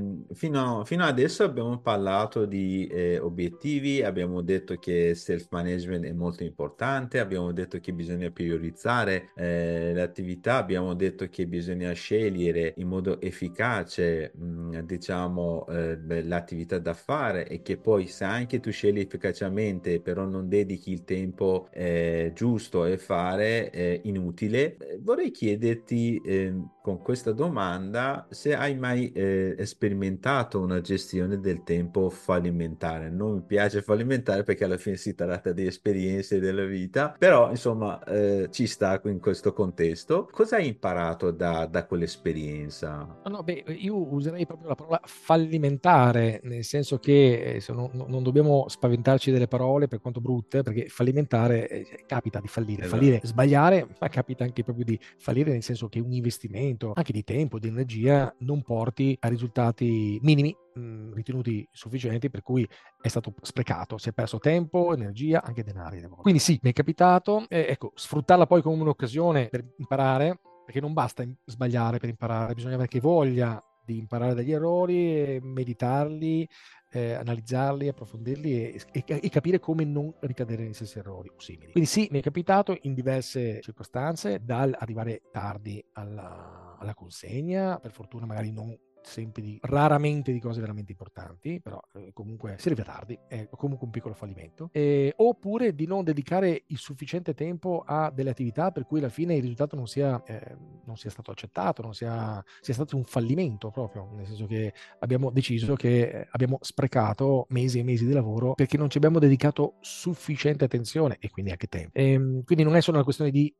fino adesso abbiamo parlato di obiettivi, abbiamo detto che self-management è molto importante, abbiamo detto che bisogna priorizzare le attività, abbiamo detto che bisogna scegliere in modo efficace, diciamo, diciamo, l'attività da fare e che poi se anche tu scegli efficacemente, però non dedichi il tempo giusto e fare inutile, vorrei chiederti con questa domanda se hai mai sperimentato una gestione del tempo fallimentare. Non mi piace fallimentare perché alla fine si tratta di esperienze della vita, però insomma ci sta in questo contesto. Cosa hai imparato da quell'esperienza? No, beh, io userei proprio la parola fallimentare, nel senso che non dobbiamo spaventarci delle parole per quanto brutte, perché fallimentare capita di fallire. Fallire, Esatto. sbagliare, ma capita anche proprio di fallire, nel senso che un investimento, anche di tempo, di energia, non porti a risultati minimi ritenuti sufficienti, per cui è stato sprecato, si è perso tempo, energia, anche denari alle volte. Quindi sì, mi è capitato, ecco, sfruttarla poi come un'occasione per imparare, perché non basta sbagliare per imparare, bisogna avere che voglia di imparare dagli errori, e meditarli, analizzarli, approfondirli e capire come non ricadere nei stessi errori o simili. Quindi sì, mi è capitato in diverse circostanze, dal arrivare tardi alla consegna, per fortuna magari non sempre raramente di cose veramente importanti, però comunque si arriva tardi, è comunque un piccolo fallimento, oppure di non dedicare il sufficiente tempo a delle attività per cui alla fine il risultato non sia stato accettato, non sia stato un fallimento proprio, nel senso che abbiamo deciso che abbiamo sprecato mesi e mesi di lavoro perché non ci abbiamo dedicato sufficiente attenzione e quindi anche tempo. Quindi non è solo una questione di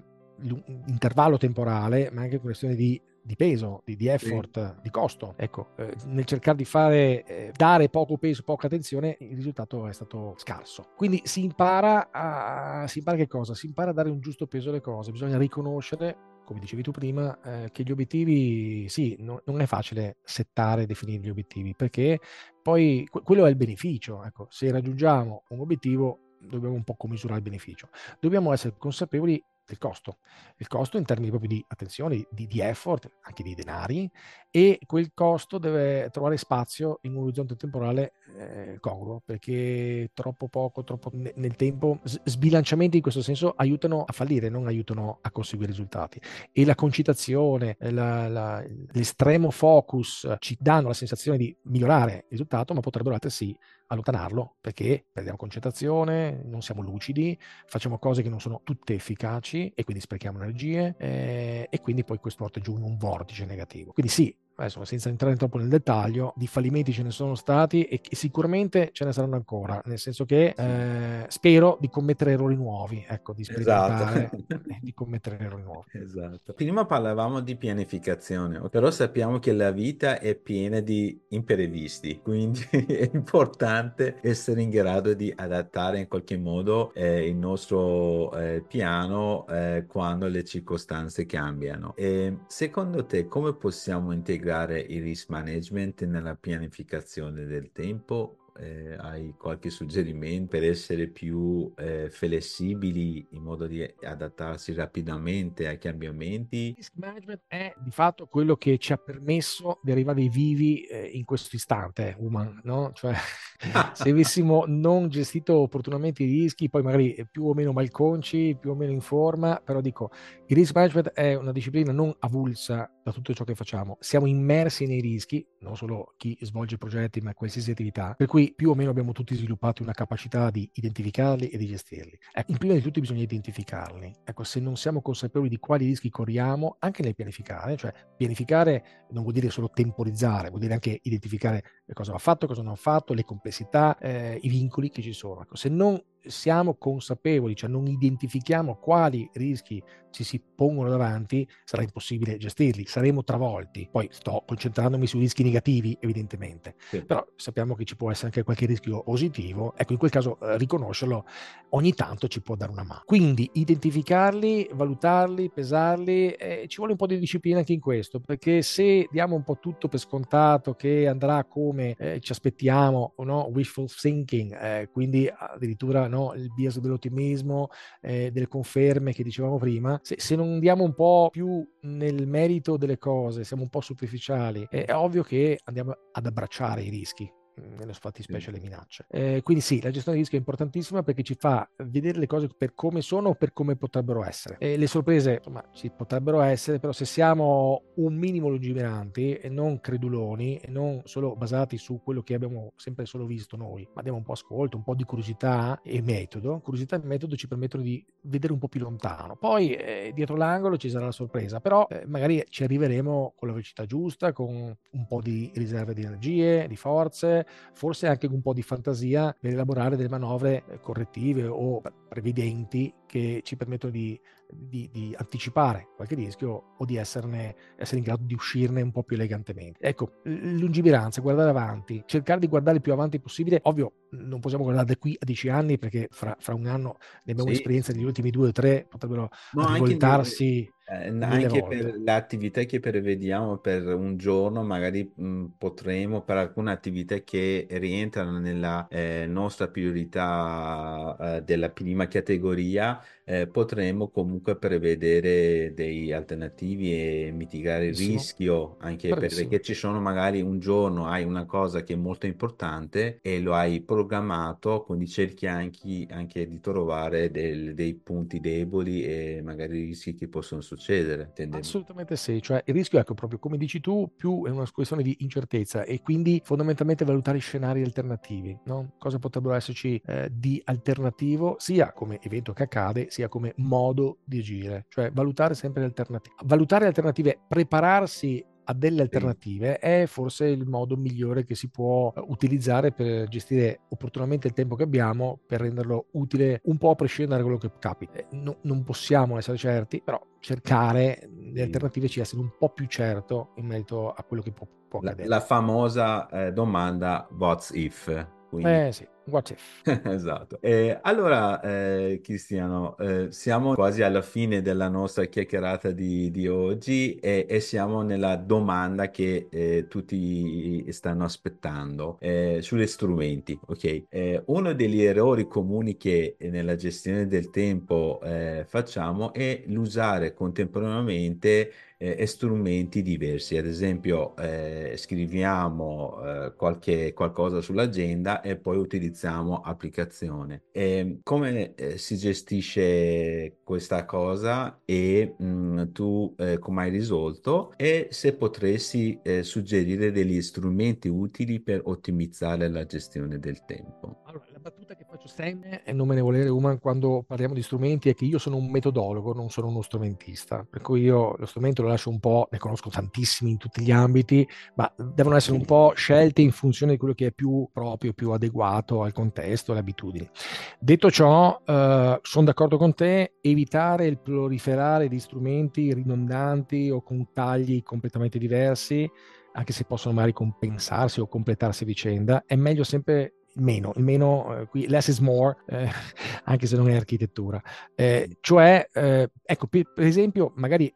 intervallo temporale, ma anche una questione di peso, di Sì. effort, di costo. Ecco, nel cercare di dare poco peso, poca attenzione, il risultato è stato scarso. Quindi si impara che cosa? Si impara a dare un giusto peso alle cose, bisogna riconoscere, come dicevi tu prima, che gli obiettivi, sì, non è facile settare e definire gli obiettivi, perché poi quello è il beneficio. Ecco, se raggiungiamo un obiettivo, dobbiamo un po' commisurare il beneficio. Dobbiamo essere consapevoli del costo. Il costo in termini proprio di attenzione, di effort, anche di denari, e quel costo deve trovare spazio in un orizzonte temporale congruo, perché troppo poco, troppo nel tempo, sbilanciamenti in questo senso aiutano a fallire, non aiutano a conseguire risultati. E la concitazione, l'estremo focus ci danno la sensazione di migliorare il risultato, ma potrebbero altresì allontanarlo, perché perdiamo concentrazione, non siamo lucidi, facciamo cose che non sono tutte efficaci e quindi sprechiamo energie e quindi poi questo porta giù in un vortice negativo. Quindi sì, adesso senza entrare troppo nel dettaglio, di fallimenti ce ne sono stati e sicuramente ce ne saranno ancora, nel senso che Sì. spero di commettere errori nuovi, ecco, di Esatto. sperimentare e di commettere errori nuovi. Esatto. Prima parlavamo di pianificazione, però sappiamo che la vita è piena di imprevisti, quindi è importante essere in grado di adattare in qualche modo il nostro piano quando le circostanze cambiano. E secondo te, come possiamo integrare il risk management nella pianificazione del tempo? Hai qualche suggerimento per essere più flessibili in modo di adattarsi rapidamente ai cambiamenti? Risk management è di fatto quello che ci ha permesso di arrivare vivi in questo istante, Uman, no? Cioè, se avessimo non gestito opportunamente i rischi, poi magari più o meno malconci, più o meno in forma, però dico, il risk management è una disciplina non avulsa da tutto ciò che facciamo. Siamo immersi nei rischi, non solo chi svolge progetti, ma qualsiasi attività, per cui più o meno abbiamo tutti sviluppato una capacità di identificarli e di gestirli. Ecco, in prima di tutto bisogna identificarli. Ecco, se non siamo consapevoli di quali rischi corriamo, anche nel pianificare, cioè pianificare non vuol dire solo temporizzare, vuol dire anche identificare cosa va fatto, cosa non va fatto, le complessità, i vincoli che ci sono. Ecco, se non siamo consapevoli, cioè non identifichiamo quali rischi ci si pongono davanti, sarà impossibile gestirli, saremo travolti. Poi sto concentrandomi sui rischi negativi, evidentemente, Sì. però sappiamo che ci può essere anche qualche rischio positivo. Ecco, in quel caso riconoscerlo ogni tanto ci può dare una mano. Quindi identificarli, valutarli, pesarli, ci vuole un po' di disciplina anche in questo, perché se diamo un po' tutto per scontato che andrà come ci aspettiamo, no? Wishful thinking, quindi addirittura no, il bias dell'ottimismo, delle conferme che dicevamo prima, se non andiamo un po' più nel merito delle cose, siamo un po' superficiali, è ovvio che andiamo ad abbracciare i rischi. nelle fattispecie le minacce. Quindi sì, la gestione del rischio è importantissima perché ci fa vedere le cose per come sono o per come potrebbero essere. Le sorprese, insomma, ci potrebbero essere, però se siamo un minimo lungimiranti e non creduloni e non solo basati su quello che abbiamo sempre solo visto noi, ma abbiamo un po' ascolto, un po' di curiosità e metodo. Curiosità e metodo ci permettono di vedere un po' più lontano. Poi dietro l'angolo ci sarà la sorpresa, però magari ci arriveremo con la velocità giusta, con un po' di riserve di energie, di forze, forse anche un po' di fantasia per elaborare delle manovre correttive o previdenti che ci permettono di anticipare qualche rischio o di essere in grado di uscirne un po' più elegantemente. Ecco, lungimiranza, guardare avanti, cercare di guardare il più avanti possibile. Ovvio, non possiamo guardare da qui a 10 anni perché fra un anno ne abbiamo Sì, esperienza degli sì. ultimi 2 o 3, potrebbero No, rivoltarsi mille anche per volte. le attività che prevediamo per un giorno, magari potremo per alcune attività che rientrano nella nostra priorità della prima categoria, potremo comunque prevedere dei alternativi e mitigare il Bravissimo, rischio, anche bravissimo. perché ci sono magari un giorno hai una cosa che è molto importante e lo hai programmato, quindi cerchi anche di trovare dei punti deboli e magari rischi che possono succedere, intendevo. Assolutamente sì, cioè il rischio, ecco, proprio come dici tu, più è una questione di incertezza e quindi fondamentalmente valutare scenari alternativi, no? Cosa potrebbero esserci di alternativo, sia come evento che accade, sia come modo di agire, cioè valutare sempre le alternative. Valutare alternative, prepararsi a delle Sì. alternative è forse il modo migliore che si può utilizzare per gestire opportunamente il tempo che abbiamo, per renderlo utile un po' a prescindere da quello che capita. Non possiamo essere certi, però cercare le Sì. alternative ci essere un po' più certo in merito a quello che può accadere. La famosa domanda what's if, quindi Sì, what if? esatto. Allora, Cristiano, siamo quasi alla fine della nostra chiacchierata di oggi e siamo nella domanda che tutti stanno aspettando sugli strumenti, ok? Uno degli errori comuni che nella gestione del tempo facciamo è l'usare contemporaneamente strumenti diversi. Ad esempio, scriviamo qualcosa sull'agenda e poi utilizziamo applicazione. Come si gestisce questa cosa e tu come hai risolto? E se potresti suggerire degli strumenti utili per ottimizzare la gestione del tempo. Allora, la battuta che faccio sempre, e non me ne volere una quando parliamo di strumenti, è che io sono un metodologo, non sono uno strumentista. Per cui io lo strumento lo lascio un po', ne conosco tantissimi in tutti gli ambiti, ma devono essere un po' scelte in funzione di quello che è più proprio, più adeguato al contesto, alle abitudini. Detto ciò, sono d'accordo con te, evitare il proliferare di strumenti ridondanti o con tagli completamente diversi, anche se possono magari compensarsi o completarsi a vicenda, è meglio sempre il meno qui less is more, anche se non è architettura. Cioè, ecco, per esempio, magari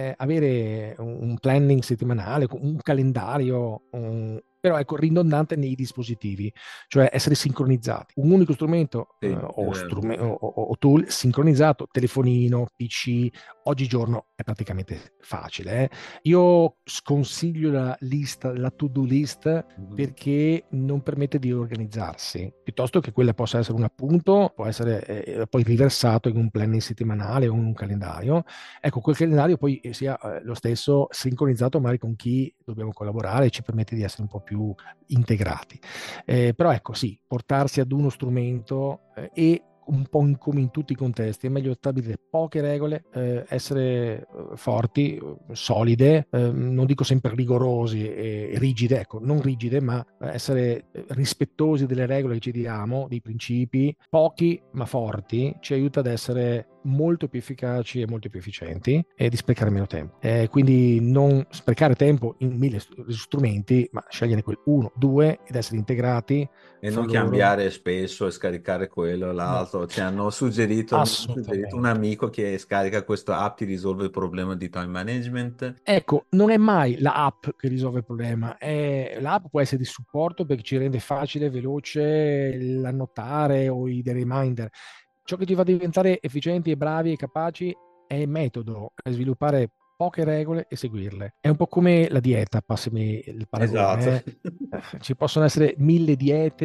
avere un planning settimanale, un calendario, però ecco, ridondante nei dispositivi, cioè essere sincronizzati. Un unico strumento Sì, è vero. o tool sincronizzato, telefonino, PC, oggigiorno è praticamente facile. Io sconsiglio la to-do list Mhm. perché non permette di organizzarsi, piuttosto che quella possa essere un appunto, può essere poi riversato in un planning settimanale o in un calendario. Ecco, quel calendario poi sia lo stesso sincronizzato magari con chi dobbiamo collaborare e ci permette di essere un po' più integrati. Però ecco, sì, portarsi ad uno strumento e un po' come in tutti i contesti, è meglio stabilire poche regole, essere forti, solide, non dico sempre rigorosi e rigide, ecco, non rigide, ma essere rispettosi delle regole che ci diamo, dei principi, pochi ma forti, ci aiuta ad essere molto più efficaci e molto più efficienti e di sprecare meno tempo. Quindi non sprecare tempo in mille strumenti, ma scegliere quel uno, due ed essere integrati E fra non loro. cambiare spesso e scaricare quello o No, l'altro. Ci hanno suggerito, mi ha suggerito un assolutamente. amico che scarica questa app ti risolve il problema di time management. Ecco, non è mai la app che risolve il problema, l'app può essere di supporto perché ci rende facile e veloce l'annotare o dei reminder. Ciò che ti fa diventare efficienti e bravi e capaci è il metodo, è sviluppare poche regole e seguirle. È un po' come la dieta, passami il Esatto. paragone. Ci possono essere 1000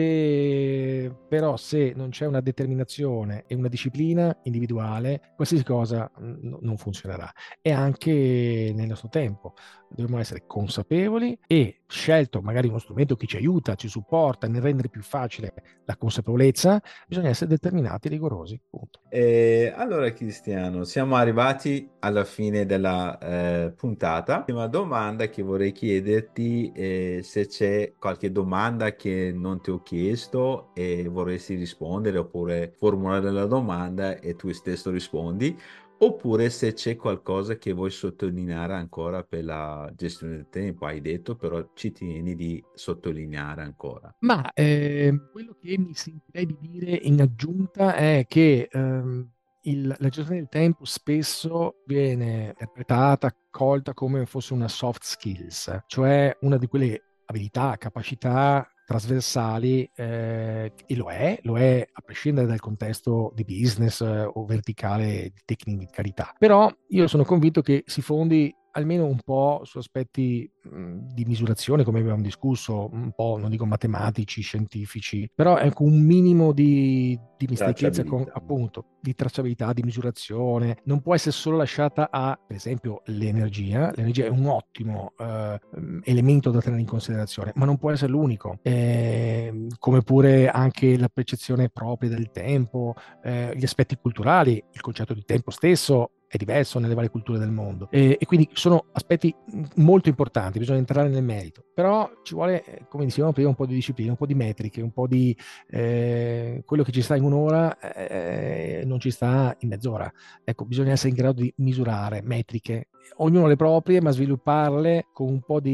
diete, però se non c'è una determinazione e una disciplina individuale, qualsiasi cosa non funzionerà. E anche nel nostro tempo dobbiamo essere consapevoli e, scelto magari uno strumento che ci aiuta, ci supporta nel rendere più facile la consapevolezza, bisogna essere determinati e rigorosi. Punto. E allora, Cristiano, siamo arrivati alla fine della puntata. Prima domanda che vorrei chiederti se c'è qualche domanda che non ti ho chiesto e vorresti rispondere, oppure formulare la domanda e tu stesso rispondi, oppure se c'è qualcosa che vuoi sottolineare ancora per la gestione del tempo. Hai detto, però ci tieni di sottolineare ancora. Ma quello che mi sentirei di dire in aggiunta è che la gestione del tempo spesso viene interpretata, accolta come fosse una soft skills, cioè una di quelle abilità, capacità trasversali, e lo è a prescindere dal contesto di business o verticale di tecnicalità. Però io sono convinto che si fondi almeno un po' su aspetti di misurazione, come abbiamo discusso, un po', non dico matematici, scientifici, però ecco un minimo di mistechezza con, Tracciabilità. appunto, di tracciabilità, di misurazione. Non può essere solo lasciata a, per esempio, l'energia. L'energia è un ottimo elemento da tenere in considerazione, ma non può essere l'unico. Come pure anche la percezione propria del tempo, gli aspetti culturali, il concetto di tempo stesso è diverso nelle varie culture del mondo e quindi sono aspetti molto importanti, bisogna entrare nel merito, però ci vuole, come dicevamo prima, un po' di disciplina, un po' di metriche, un po' di quello che ci sta in un'ora non ci sta in mezz'ora. Ecco, bisogna essere in grado di misurare metriche, ognuno le proprie, ma svilupparle con un po'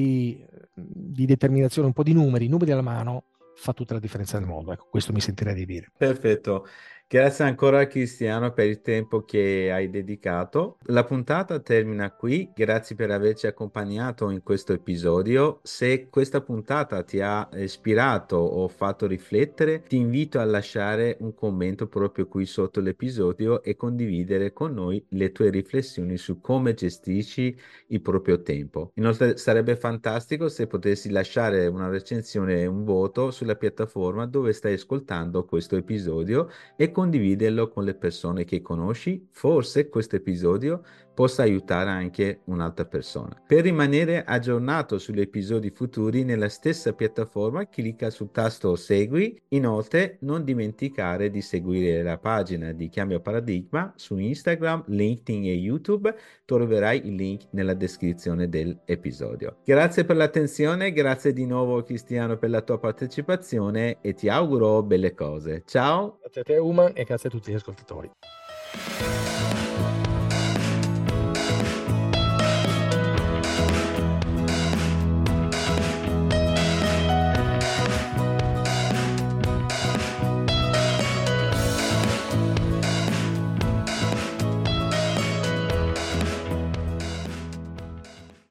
di determinazione, un po' di numeri alla mano fa tutta la differenza del mondo. Ecco, questo mi sentirei di dire. Perfetto, grazie ancora Cristiano per il tempo che hai dedicato. La puntata termina qui, grazie per averci accompagnato in questo episodio. Se questa puntata ti ha ispirato o fatto riflettere, ti invito a lasciare un commento proprio qui sotto l'episodio e condividere con noi le tue riflessioni su come gestisci il proprio tempo. Inoltre sarebbe fantastico se potessi lasciare una recensione e un voto sulla piattaforma dove stai ascoltando questo episodio e condividerlo con le persone che conosci. Forse questo episodio possa aiutare anche un'altra persona. Per rimanere aggiornato sugli episodi futuri nella stessa piattaforma, clicca sul tasto Segui. Inoltre, non dimenticare di seguire la pagina di Cambio Paradigma su Instagram, LinkedIn e YouTube. Troverai il link nella descrizione dell'episodio. Grazie per l'attenzione, grazie di nuovo Cristiano per la tua partecipazione e ti auguro belle cose. Ciao! Grazie a te, Uman, e grazie a tutti gli ascoltatori.